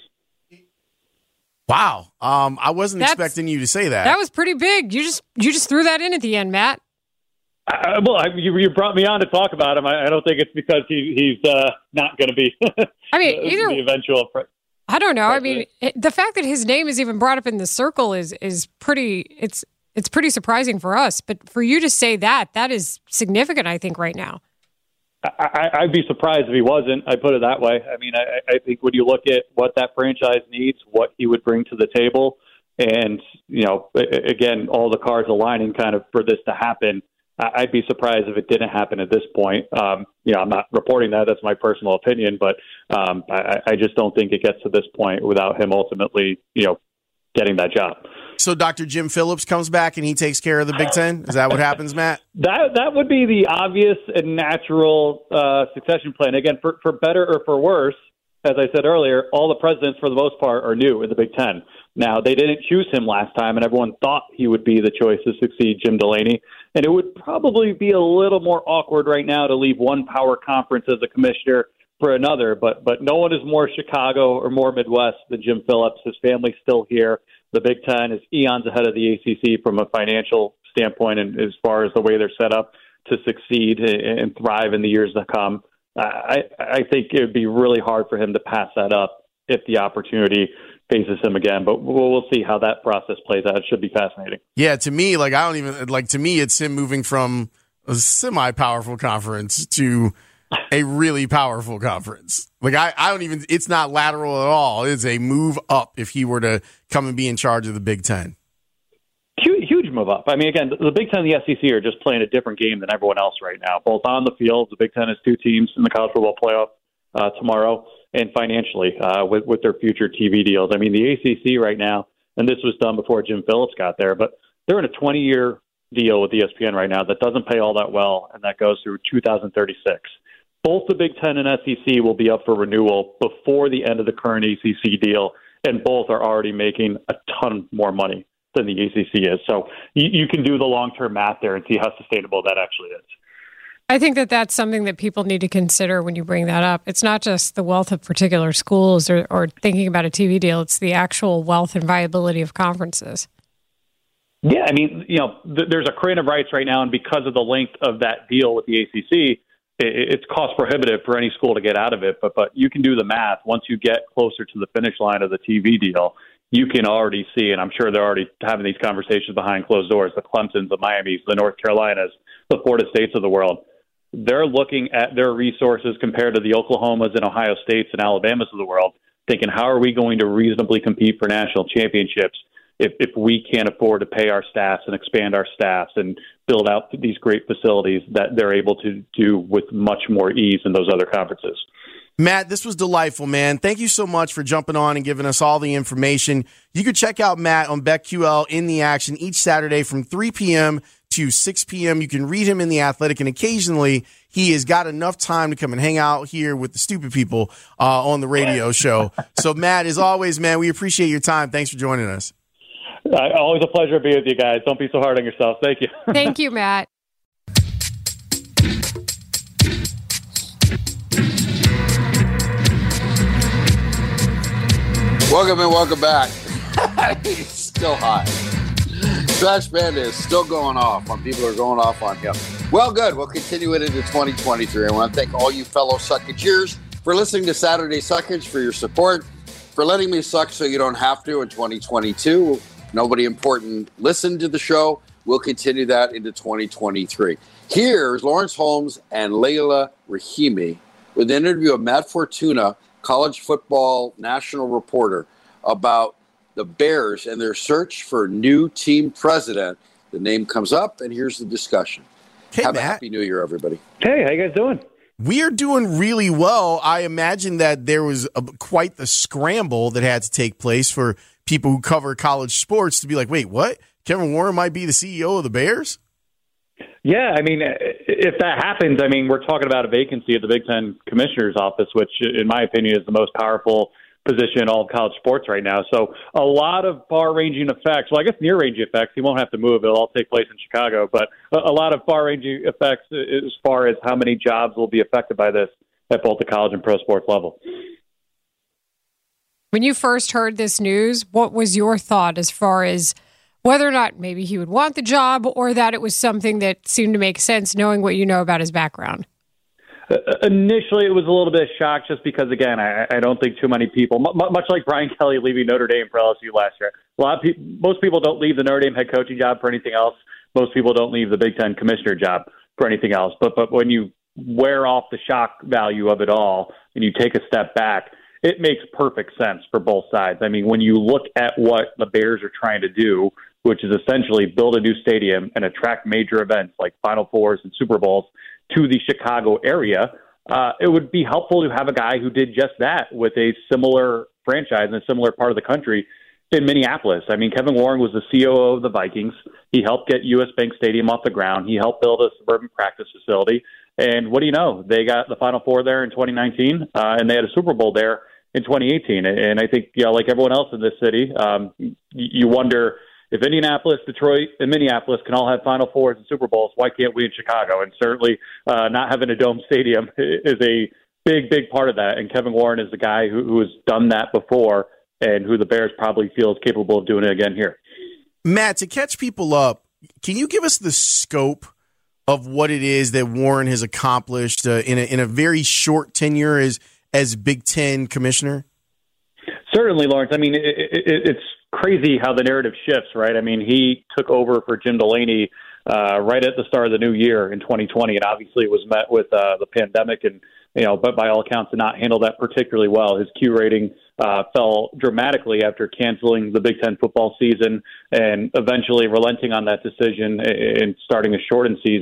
Wow. I wasn't expecting you to say that.
That was pretty big. You just threw that in at the end, Matt.
You brought me on to talk about him. I don't think it's because he's not going to be.
I mean, either
the eventual.
I don't know. President. I mean, the fact that his name is even brought up in the circle is pretty. It's pretty surprising for us. But for you to say that is significant, I think, right now.
I'd be surprised if he wasn't. I put it that way. I mean, I think when you look at what that franchise needs, what he would bring to the table, and again, all the cards aligning kind of for this to happen. I'd be surprised if it didn't happen at this point. I'm not reporting that. That's my personal opinion, but I just don't think it gets to this point without him ultimately, getting that job.
So Dr. Jim Phillips comes back and he takes care of the Big Ten? Is that what happens, Matt?
That would be the obvious and natural succession plan. Again, for better or for worse, as I said earlier, all the presidents for the most part are new in the Big Ten. Now, they didn't choose him last time, and everyone thought he would be the choice to succeed Jim Delaney. And it would probably be a little more awkward right now to leave one power conference as a commissioner for another. But no one is more Chicago or more Midwest than Jim Phillips. His family's still here. The Big Ten is eons ahead of the ACC from a financial standpoint, and as far as the way they're set up to succeed and thrive in the years to come. I think it would be really hard for him to pass that up if the opportunity faces him again. But we'll see how that process plays out. It should be fascinating.
Yeah, to me, to me, it's him moving from a semi-powerful conference to a really powerful conference. It's not lateral at all. It's a move up if he were to come and be in charge of the Big Ten.
Huge move up. I mean, again, the Big Ten and the SEC are just playing a different game than everyone else right now. Both on the field, the Big Ten has two teams in the college football playoff. tomorrow, and financially with their future TV deals. I mean, the ACC right now, and this was done before Jim Phillips got there, but they're in a 20-year deal with ESPN right now that doesn't pay all that well, and that goes through 2036. Both the Big Ten and SEC will be up for renewal before the end of the current ACC deal, and both are already making a ton more money than the ACC is. So you can do the long-term math there and see how sustainable that actually is.
I think that that's something that people need to consider when you bring that up. It's not just the wealth of particular schools or thinking about a TV deal. It's the actual wealth and viability of conferences.
Yeah, I mean, there's a crane of rights right now, and because of the length of that deal with the ACC, it's cost prohibitive for any school to get out of it. But you can do the math. Once you get closer to the finish line of the TV deal, you can already see, and I'm sure they're already having these conversations behind closed doors, the Clemsons, the Miamis, the North Carolinas, the Florida States of the world. They're looking at their resources compared to the Oklahomas and Ohio States and Alabamas of the world, thinking, how are we going to reasonably compete for national championships if we can't afford to pay our staffs and expand our staffs and build out these great facilities that they're able to do with much more ease in those other conferences.
Matt, this was delightful, man. Thank you so much for jumping on and giving us all the information. You can check out Matt on BetQL in the action each Saturday from 3 p.m. to 6 p.m. You can read him in The Athletic, and occasionally he has got enough time to come and hang out here with the stupid people on the radio show. So, Matt, as always, man, we appreciate your time. Thanks for joining us.
Always a pleasure to be with you guys. Don't be so hard on yourself. Thank you.
Thank you, Matt.
Welcome back. He's still hot. Trash Panda is still going off on people who are going off on him. Well, good. We'll continue it into 2023. I want to thank all you fellow Suckageers for listening to Saturday Suckage, for your support, for letting me suck so you don't have to in 2022. Nobody important listened to the show. We'll continue that into 2023. Here's Lawrence Holmes and Leila Rahimi with an interview of Matt Fortuna, college football national reporter, about the Bears and their search for new team president. The name comes up, and here's the discussion.
Hey,
Have
Matt.
a happy New Year, everybody.
Hey, how you guys doing?
We are doing really well. I imagine that there was quite the scramble that had to take place for people who cover college sports to be like, wait, what? Kevin Warren might be the CEO of the Bears?
Yeah, I mean, if that happens, I mean, we're talking about a vacancy at the Big Ten Commissioner's Office, which, in my opinion, is the most powerful position in all of college sports right now. So a lot of far-ranging effects. Well, I guess near-ranging effects. He won't have to move. It'll all take place in Chicago. But a lot of far-ranging effects as far as how many jobs will be affected by this at both the college and pro sports level.
When you first heard this news, what was your thought as far as whether or not maybe he would want the job or that it was something that seemed to make sense knowing what you know about his background?
Initially, it was a little bit of shock just because, again, I don't think too many people, much like Brian Kelly leaving Notre Dame for LSU last year, most people don't leave the Notre Dame head coaching job for anything else. Most people don't leave the Big Ten commissioner job for anything else. But when you wear off the shock value of it all and you take a step back, it makes perfect sense for both sides. I mean, when you look at what the Bears are trying to do, which is essentially build a new stadium and attract major events like Final Fours and Super Bowls to the Chicago area, it would be helpful to have a guy who did just that with a similar franchise in a similar part of the country in Minneapolis. I mean, Kevin Warren was the COO of the Vikings. He helped get US Bank Stadium off the ground. He helped build a suburban practice facility. And what do you know? They got the Final Four there in 2019, and they had a Super Bowl there in 2018. And I think, like everyone else in this city, you wonder, if Indianapolis, Detroit, and Minneapolis can all have Final Fours and Super Bowls, why can't we in Chicago? And certainly not having a dome stadium is a big, big part of that. And Kevin Warren is the guy who has done that before and who the Bears probably feel is capable of doing it again here.
Matt, to catch people up, can you give us the scope of what it is that Warren has accomplished in a very short tenure as Big Ten commissioner?
Certainly, Lawrence. I mean, it's crazy how the narrative shifts, right? I mean, he took over for Jim Delaney right at the start of the new year in 2020, and obviously it was met with the pandemic and, but by all accounts did not handle that particularly well. His Q rating fell dramatically after canceling the Big Ten football season and eventually relenting on that decision and starting a shortened season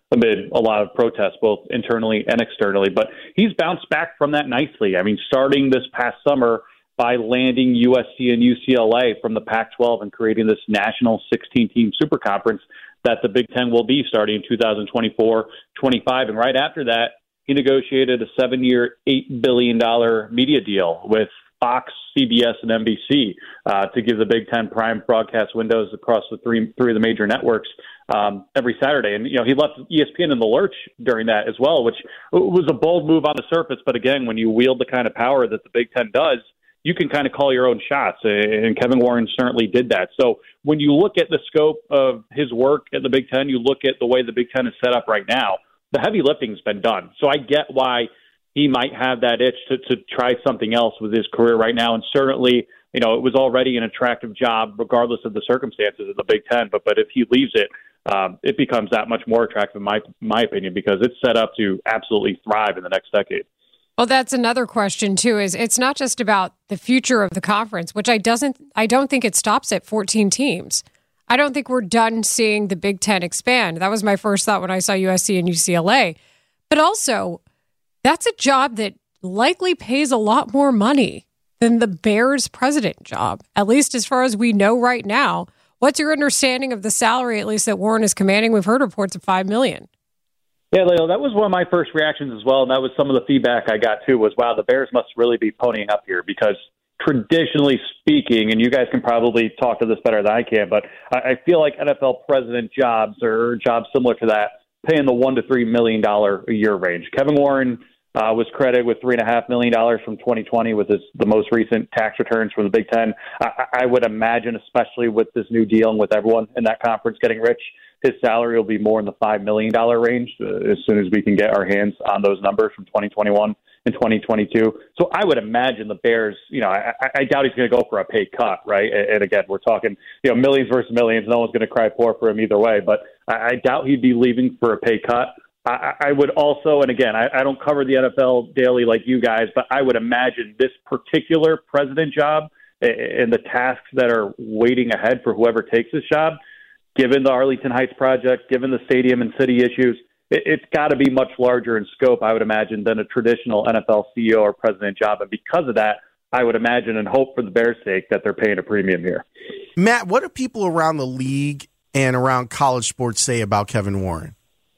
amid a lot of protests, both internally and externally. But he's bounced back from that nicely. I mean, starting this past summer by landing USC and UCLA from the Pac-12 and creating this national 16-team super conference that the Big Ten will be starting in 2024-25. And right after that, he negotiated a 7-year, $8 billion media deal with Fox, CBS, and NBC to give the Big Ten prime broadcast windows across the three of the major networks every Saturday. And, he left ESPN in the lurch during that as well, which was a bold move on the surface. But again, when you wield the kind of power that the Big Ten does, you can kind of call your own shots. And Kevin Warren certainly did that. So when you look at the scope of his work at the Big Ten, you look at the way the Big Ten is set up right now, the heavy lifting's been done. So I get why he might have that itch to try something else with his career right now. And certainly, it was already an attractive job regardless of the circumstances of the Big Ten. But if he leaves it, it becomes that much more attractive, in my opinion, because it's set up to absolutely thrive in the next decade.
Well, that's another question, too, is it's not just about the future of the conference, which I don't think it stops at 14 teams. I don't think we're done seeing the Big Ten expand. That was my first thought when I saw USC and UCLA. But also, that's a job that likely pays a lot more money than the Bears president job, at least as far as we know right now. What's your understanding of the salary, at least that Warren is commanding? We've heard reports of $5 million.
Yeah, Leo, that was one of my first reactions as well, and that was some of the feedback I got too, was, wow, the Bears must really be ponying up here, because traditionally speaking, and you guys can probably talk to this better than I can, but I feel like NFL president jobs or jobs similar to that pay in the $1 to $3 million a year range. Kevin Warren was credited with $3.5 million from 2020 with the most recent tax returns from the Big Ten. I would imagine, especially with this new deal and with everyone in that conference getting rich, his salary will be more in the $5 million range as soon as we can get our hands on those numbers from 2021 and 2022. So I would imagine the Bears, I doubt he's going to go for a pay cut, right? And again, we're talking, millions versus millions. No one's going to cry poor for him either way, but I doubt he'd be leaving for a pay cut. I would also, and again, I don't cover the NFL daily like you guys, but I would imagine this particular president job and the tasks that are waiting ahead for whoever takes this job, given the Arlington Heights project, given the stadium and city issues, it's got to be much larger in scope, I would imagine, than a traditional NFL CEO or president job. And because of that, I would imagine and hope for the Bears' sake that they're paying a premium here.
Matt, what do people around the league and around college sports say about Kevin Warren?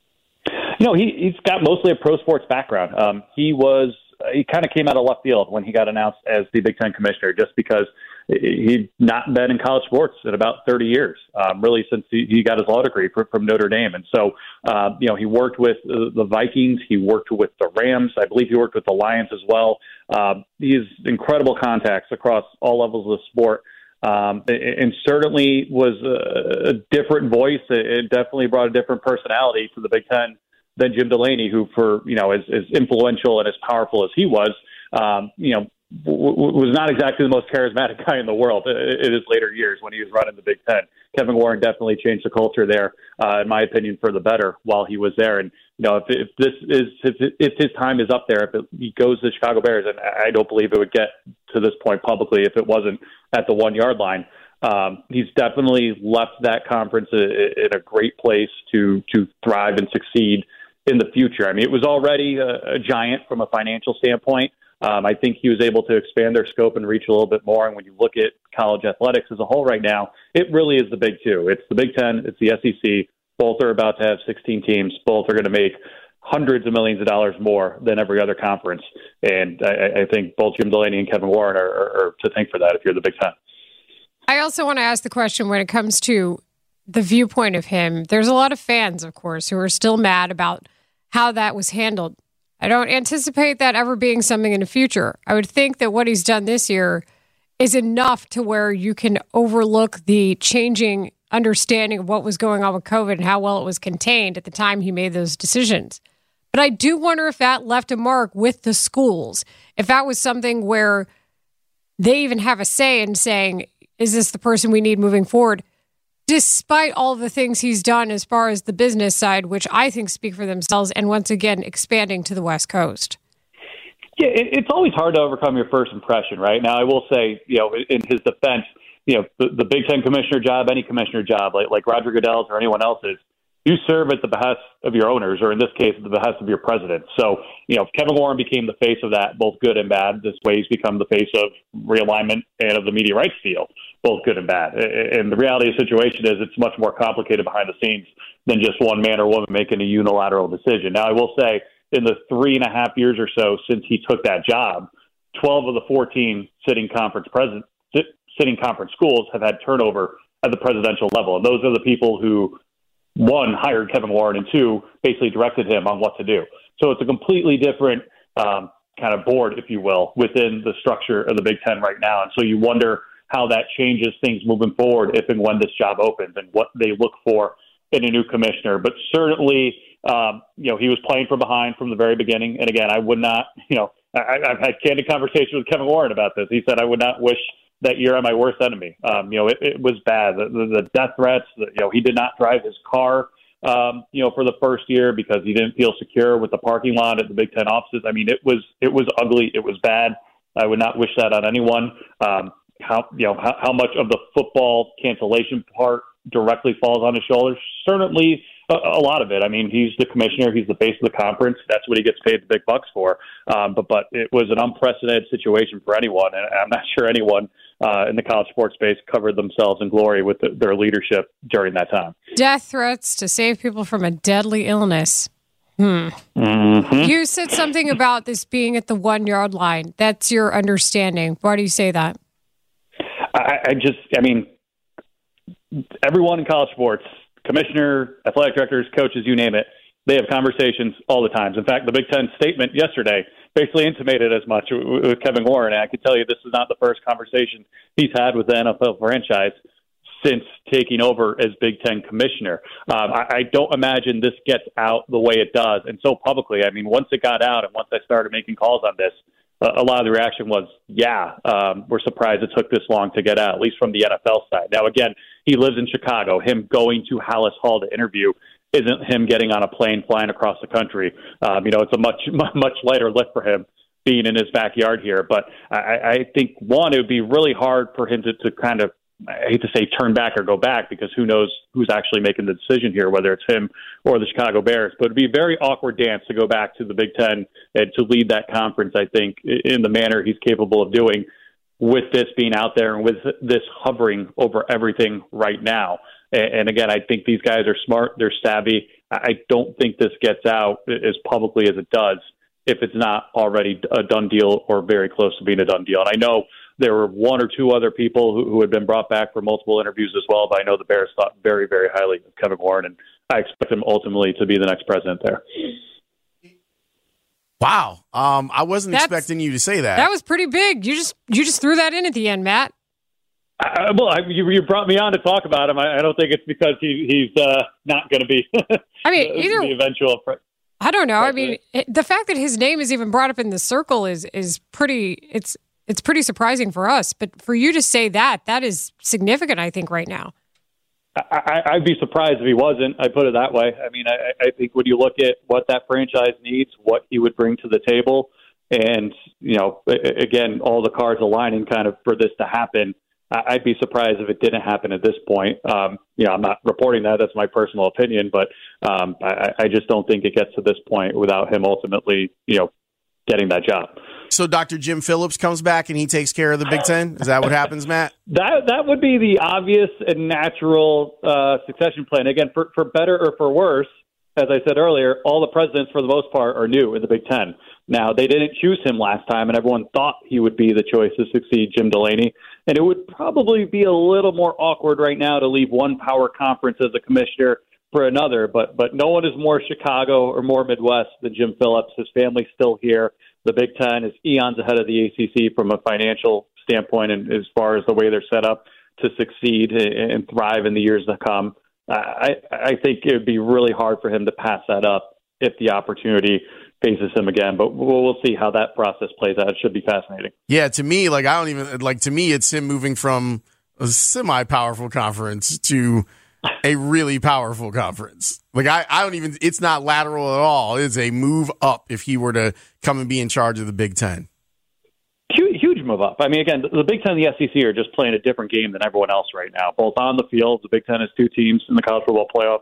He's got mostly a pro sports background. He kind of came out of left field when he got announced as the Big Ten commissioner, just because he'd not been in college sports in about 30 years, really since he got his law degree from Notre Dame. And so, he worked with the Vikings. He worked with the Rams. I believe he worked with the Lions as well. He has incredible contacts across all levels of the sport. And certainly was a different voice. It definitely brought a different personality to the Big Ten than Jim Delaney, who, for as influential and as powerful as he was, was not exactly the most charismatic guy in the world in his later years when he was running the Big Ten. Kevin Warren definitely changed the culture there, in my opinion, for the better while he was there. And if his time is up there, if he goes to the Chicago Bears, and I don't believe it would get to this point publicly if it wasn't at the 1 yard line. He's definitely left that conference in a great place to thrive and succeed in the future. I mean, it was already a giant from a financial standpoint. I think he was able to expand their scope and reach a little bit more. And when you look at college athletics as a whole right now, it really is the big two. It's the Big Ten, it's the SEC. Both are about to have 16 teams. Both are going to make hundreds of millions of dollars more than every other conference. And I think both Jim Delaney and Kevin Warren are to thank for that if you're the Big Ten.
I also want to ask the question when it comes to the viewpoint of him. There's a lot of fans, of course, who are still mad about how that was handled. I don't anticipate that ever being something in the future. I would think that what he's done this year is enough to where you can overlook the changing understanding of what was going on with COVID and how well it was contained at the time he made those decisions. But I do wonder if that left a mark with the schools, if that was something where they even have a say in saying, is this the person we need moving forward? Despite all of the things he's done as far as the business side, which I think speak for themselves, and once again, expanding to the West Coast.
Yeah, it's always hard to overcome your first impression, right? Now, I will say, in his defense, the Big Ten commissioner job, any commissioner job, like Roger Goodell's or anyone else's, you serve at the behest of your owners, or in this case, at the behest of your president. So, if Kevin Warren became the face of that, both good and bad, this way he's become the face of realignment and of the media rights deal, both good and bad. And the reality of the situation is it's much more complicated behind the scenes than just one man or woman making a unilateral decision. Now, I will say, in the 3.5 years or so since he took that job, 12 of the 14 sitting conference schools have had turnover at the presidential level. And those are the people who, one, hired Kevin Warren, and two, basically directed him on what to do. So it's a completely different kind of board, if you will, within the structure of the Big Ten right now. And so you wonder how that changes things moving forward if and when this job opens and what they look for in a new commissioner. But certainly, he was playing from behind from the very beginning. And again, I would not, I've had candid conversations with Kevin Warren about this. He said, I would not wish that you're my worst enemy. It was bad. The death threats, he did not drive his car, for the first year because he didn't feel secure with the parking lot at the Big Ten offices. I mean, it was ugly. It was bad. I would not wish that on anyone. How much of the football cancellation part directly falls on his shoulders? Certainly a lot of it. I mean, he's the commissioner. He's the face of the conference. That's what he gets paid the big bucks for. But it was an unprecedented situation for anyone. And I'm not sure anyone in the college sports space covered themselves in glory with their leadership during that time.
Death threats to save people from a deadly illness.
Mm-hmm.
You said something about this being at the 1 yard line. That's your understanding. Why do you say that?
Everyone in college sports, commissioner, athletic directors, coaches, you name it, they have conversations all the time. In fact, the Big Ten statement yesterday basically intimated as much with Kevin Warren. And I can tell you this is not the first conversation he's had with the NFL franchise since taking over as Big Ten commissioner. I don't imagine this gets out the way it does, and so publicly. I mean, once it got out and once I started making calls on this, a lot of the reaction was, we're surprised it took this long to get out, at least from the NFL side. Now, again, he lives in Chicago. Him going to Hallis Hall to interview isn't him getting on a plane flying across the country. It's a much lighter lift for him being in his backyard here. But I think, one, it would be really hard for him to kind of, I hate to say turn back or go back, because who knows who's actually making the decision here, whether it's him or the Chicago Bears. But it'd be a very awkward dance to go back to the Big Ten and to lead that conference, I think, in the manner he's capable of doing, with this being out there and with this hovering over everything right now. And again, I think these guys are smart. They're savvy. I don't think this gets out as publicly as it does if it's not already a done deal or very close to being a done deal. And I know there were one or two other people who had been brought back for multiple interviews as well, but I know the Bears thought very, very highly of Kevin Warren, and I expect him ultimately to be the next president there.
Wow. I wasn't expecting you to say that.
That was pretty big. You just threw that in at the end, Matt.
You brought me on to talk about him. I don't think it's because he's not going to be
I mean, either
the eventual
I don't know.
president.
I mean, the fact that his name is even brought up in the circle is pretty it's pretty surprising for us. But for you to say that is significant, I think, right now.
I'd be surprised if he wasn't. I put it that way. I mean, I think when you look at what that franchise needs, what he would bring to the table, and, again, all the cards aligning kind of for this to happen, I'd be surprised if it didn't happen at this point. I'm not reporting that. That's my personal opinion, but I just don't think it gets to this point without him ultimately, getting that job.
So Dr. Jim Phillips comes back and he takes care of the Big Ten? Is that what happens, Matt?
That would be the obvious and natural succession plan. Again, for better or for worse, as I said earlier, all the presidents for the most part are new in the Big Ten. Now, they didn't choose him last time, and everyone thought he would be the choice to succeed Jim Delaney. And it would probably be a little more awkward right now to leave one power conference as a commissioner for another. But no one is more Chicago or more Midwest than Jim Phillips. His family's still here. The Big Ten is eons ahead of the ACC from a financial standpoint, and as far as the way they're set up to succeed and thrive in the years to come. I think it would be really hard for him to pass that up if the opportunity faces him again. But we'll see how that process plays out. It should be fascinating.
Yeah, to me, to me, it's him moving from a semi-powerful conference to a really powerful conference. It's not lateral at all. It's a move up if he were to come and be in charge of the Big Ten.
Huge move up. I mean, again, the Big Ten and the SEC are just playing a different game than everyone else right now. Both on the field, the Big Ten has two teams in the college football playoff.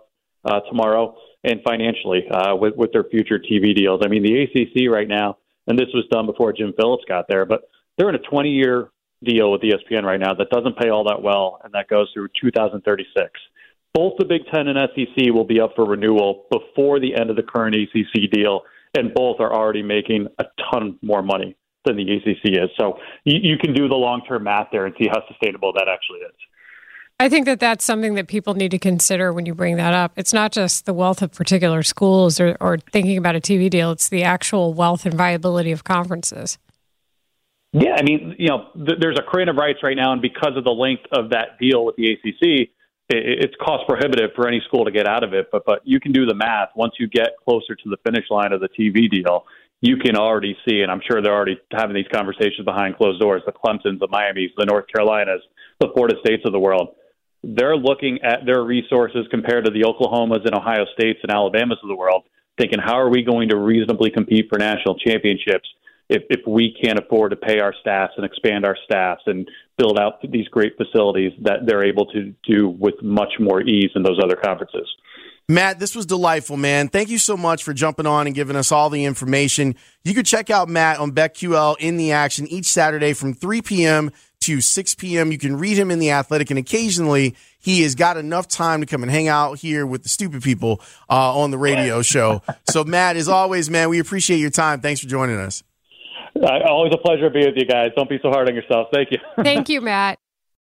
tomorrow and financially with their future TV deals. I mean, the ACC right now, and this was done before Jim Phillips got there, but they're in a 20-year deal with ESPN right now that doesn't pay all that well, and that goes through 2036. Both the Big Ten and SEC will be up for renewal before the end of the current ACC deal, and both are already making a ton more money than the ACC is. So you can do the long-term math there and see how sustainable that actually is.
I think that that's something that people need to consider when you bring that up. It's not just the wealth of particular schools or thinking about a TV deal. It's the actual wealth and viability of conferences.
Yeah, I mean, there's a crane of rights right now, and because of the length of that deal with the ACC, it's cost prohibitive for any school to get out of it. But you can do the math. Once you get closer to the finish line of the TV deal, you can already see, and I'm sure they're already having these conversations behind closed doors, the Clemsons, the Miamis, the North Carolinas, the Florida States of the world. They're looking at their resources compared to the Oklahomas and Ohio States and Alabamas of the world, thinking, how are we going to reasonably compete for national championships if we can't afford to pay our staffs and expand our staffs and build out these great facilities that they're able to do with much more ease in those other conferences.
Matt, this was delightful, man. Thank you so much for jumping on and giving us all the information. You can check out Matt on BetQL in the action each Saturday from 3 p.m. to 6 p.m. You can read him in The Athletic, and occasionally he has got enough time to come and hang out here with the stupid people on the radio show. So, Matt, as always, man, we appreciate your time. Thanks for joining us.
Always a pleasure being with you guys. Don't be so hard on yourself. Thank you.
Thank you, Matt.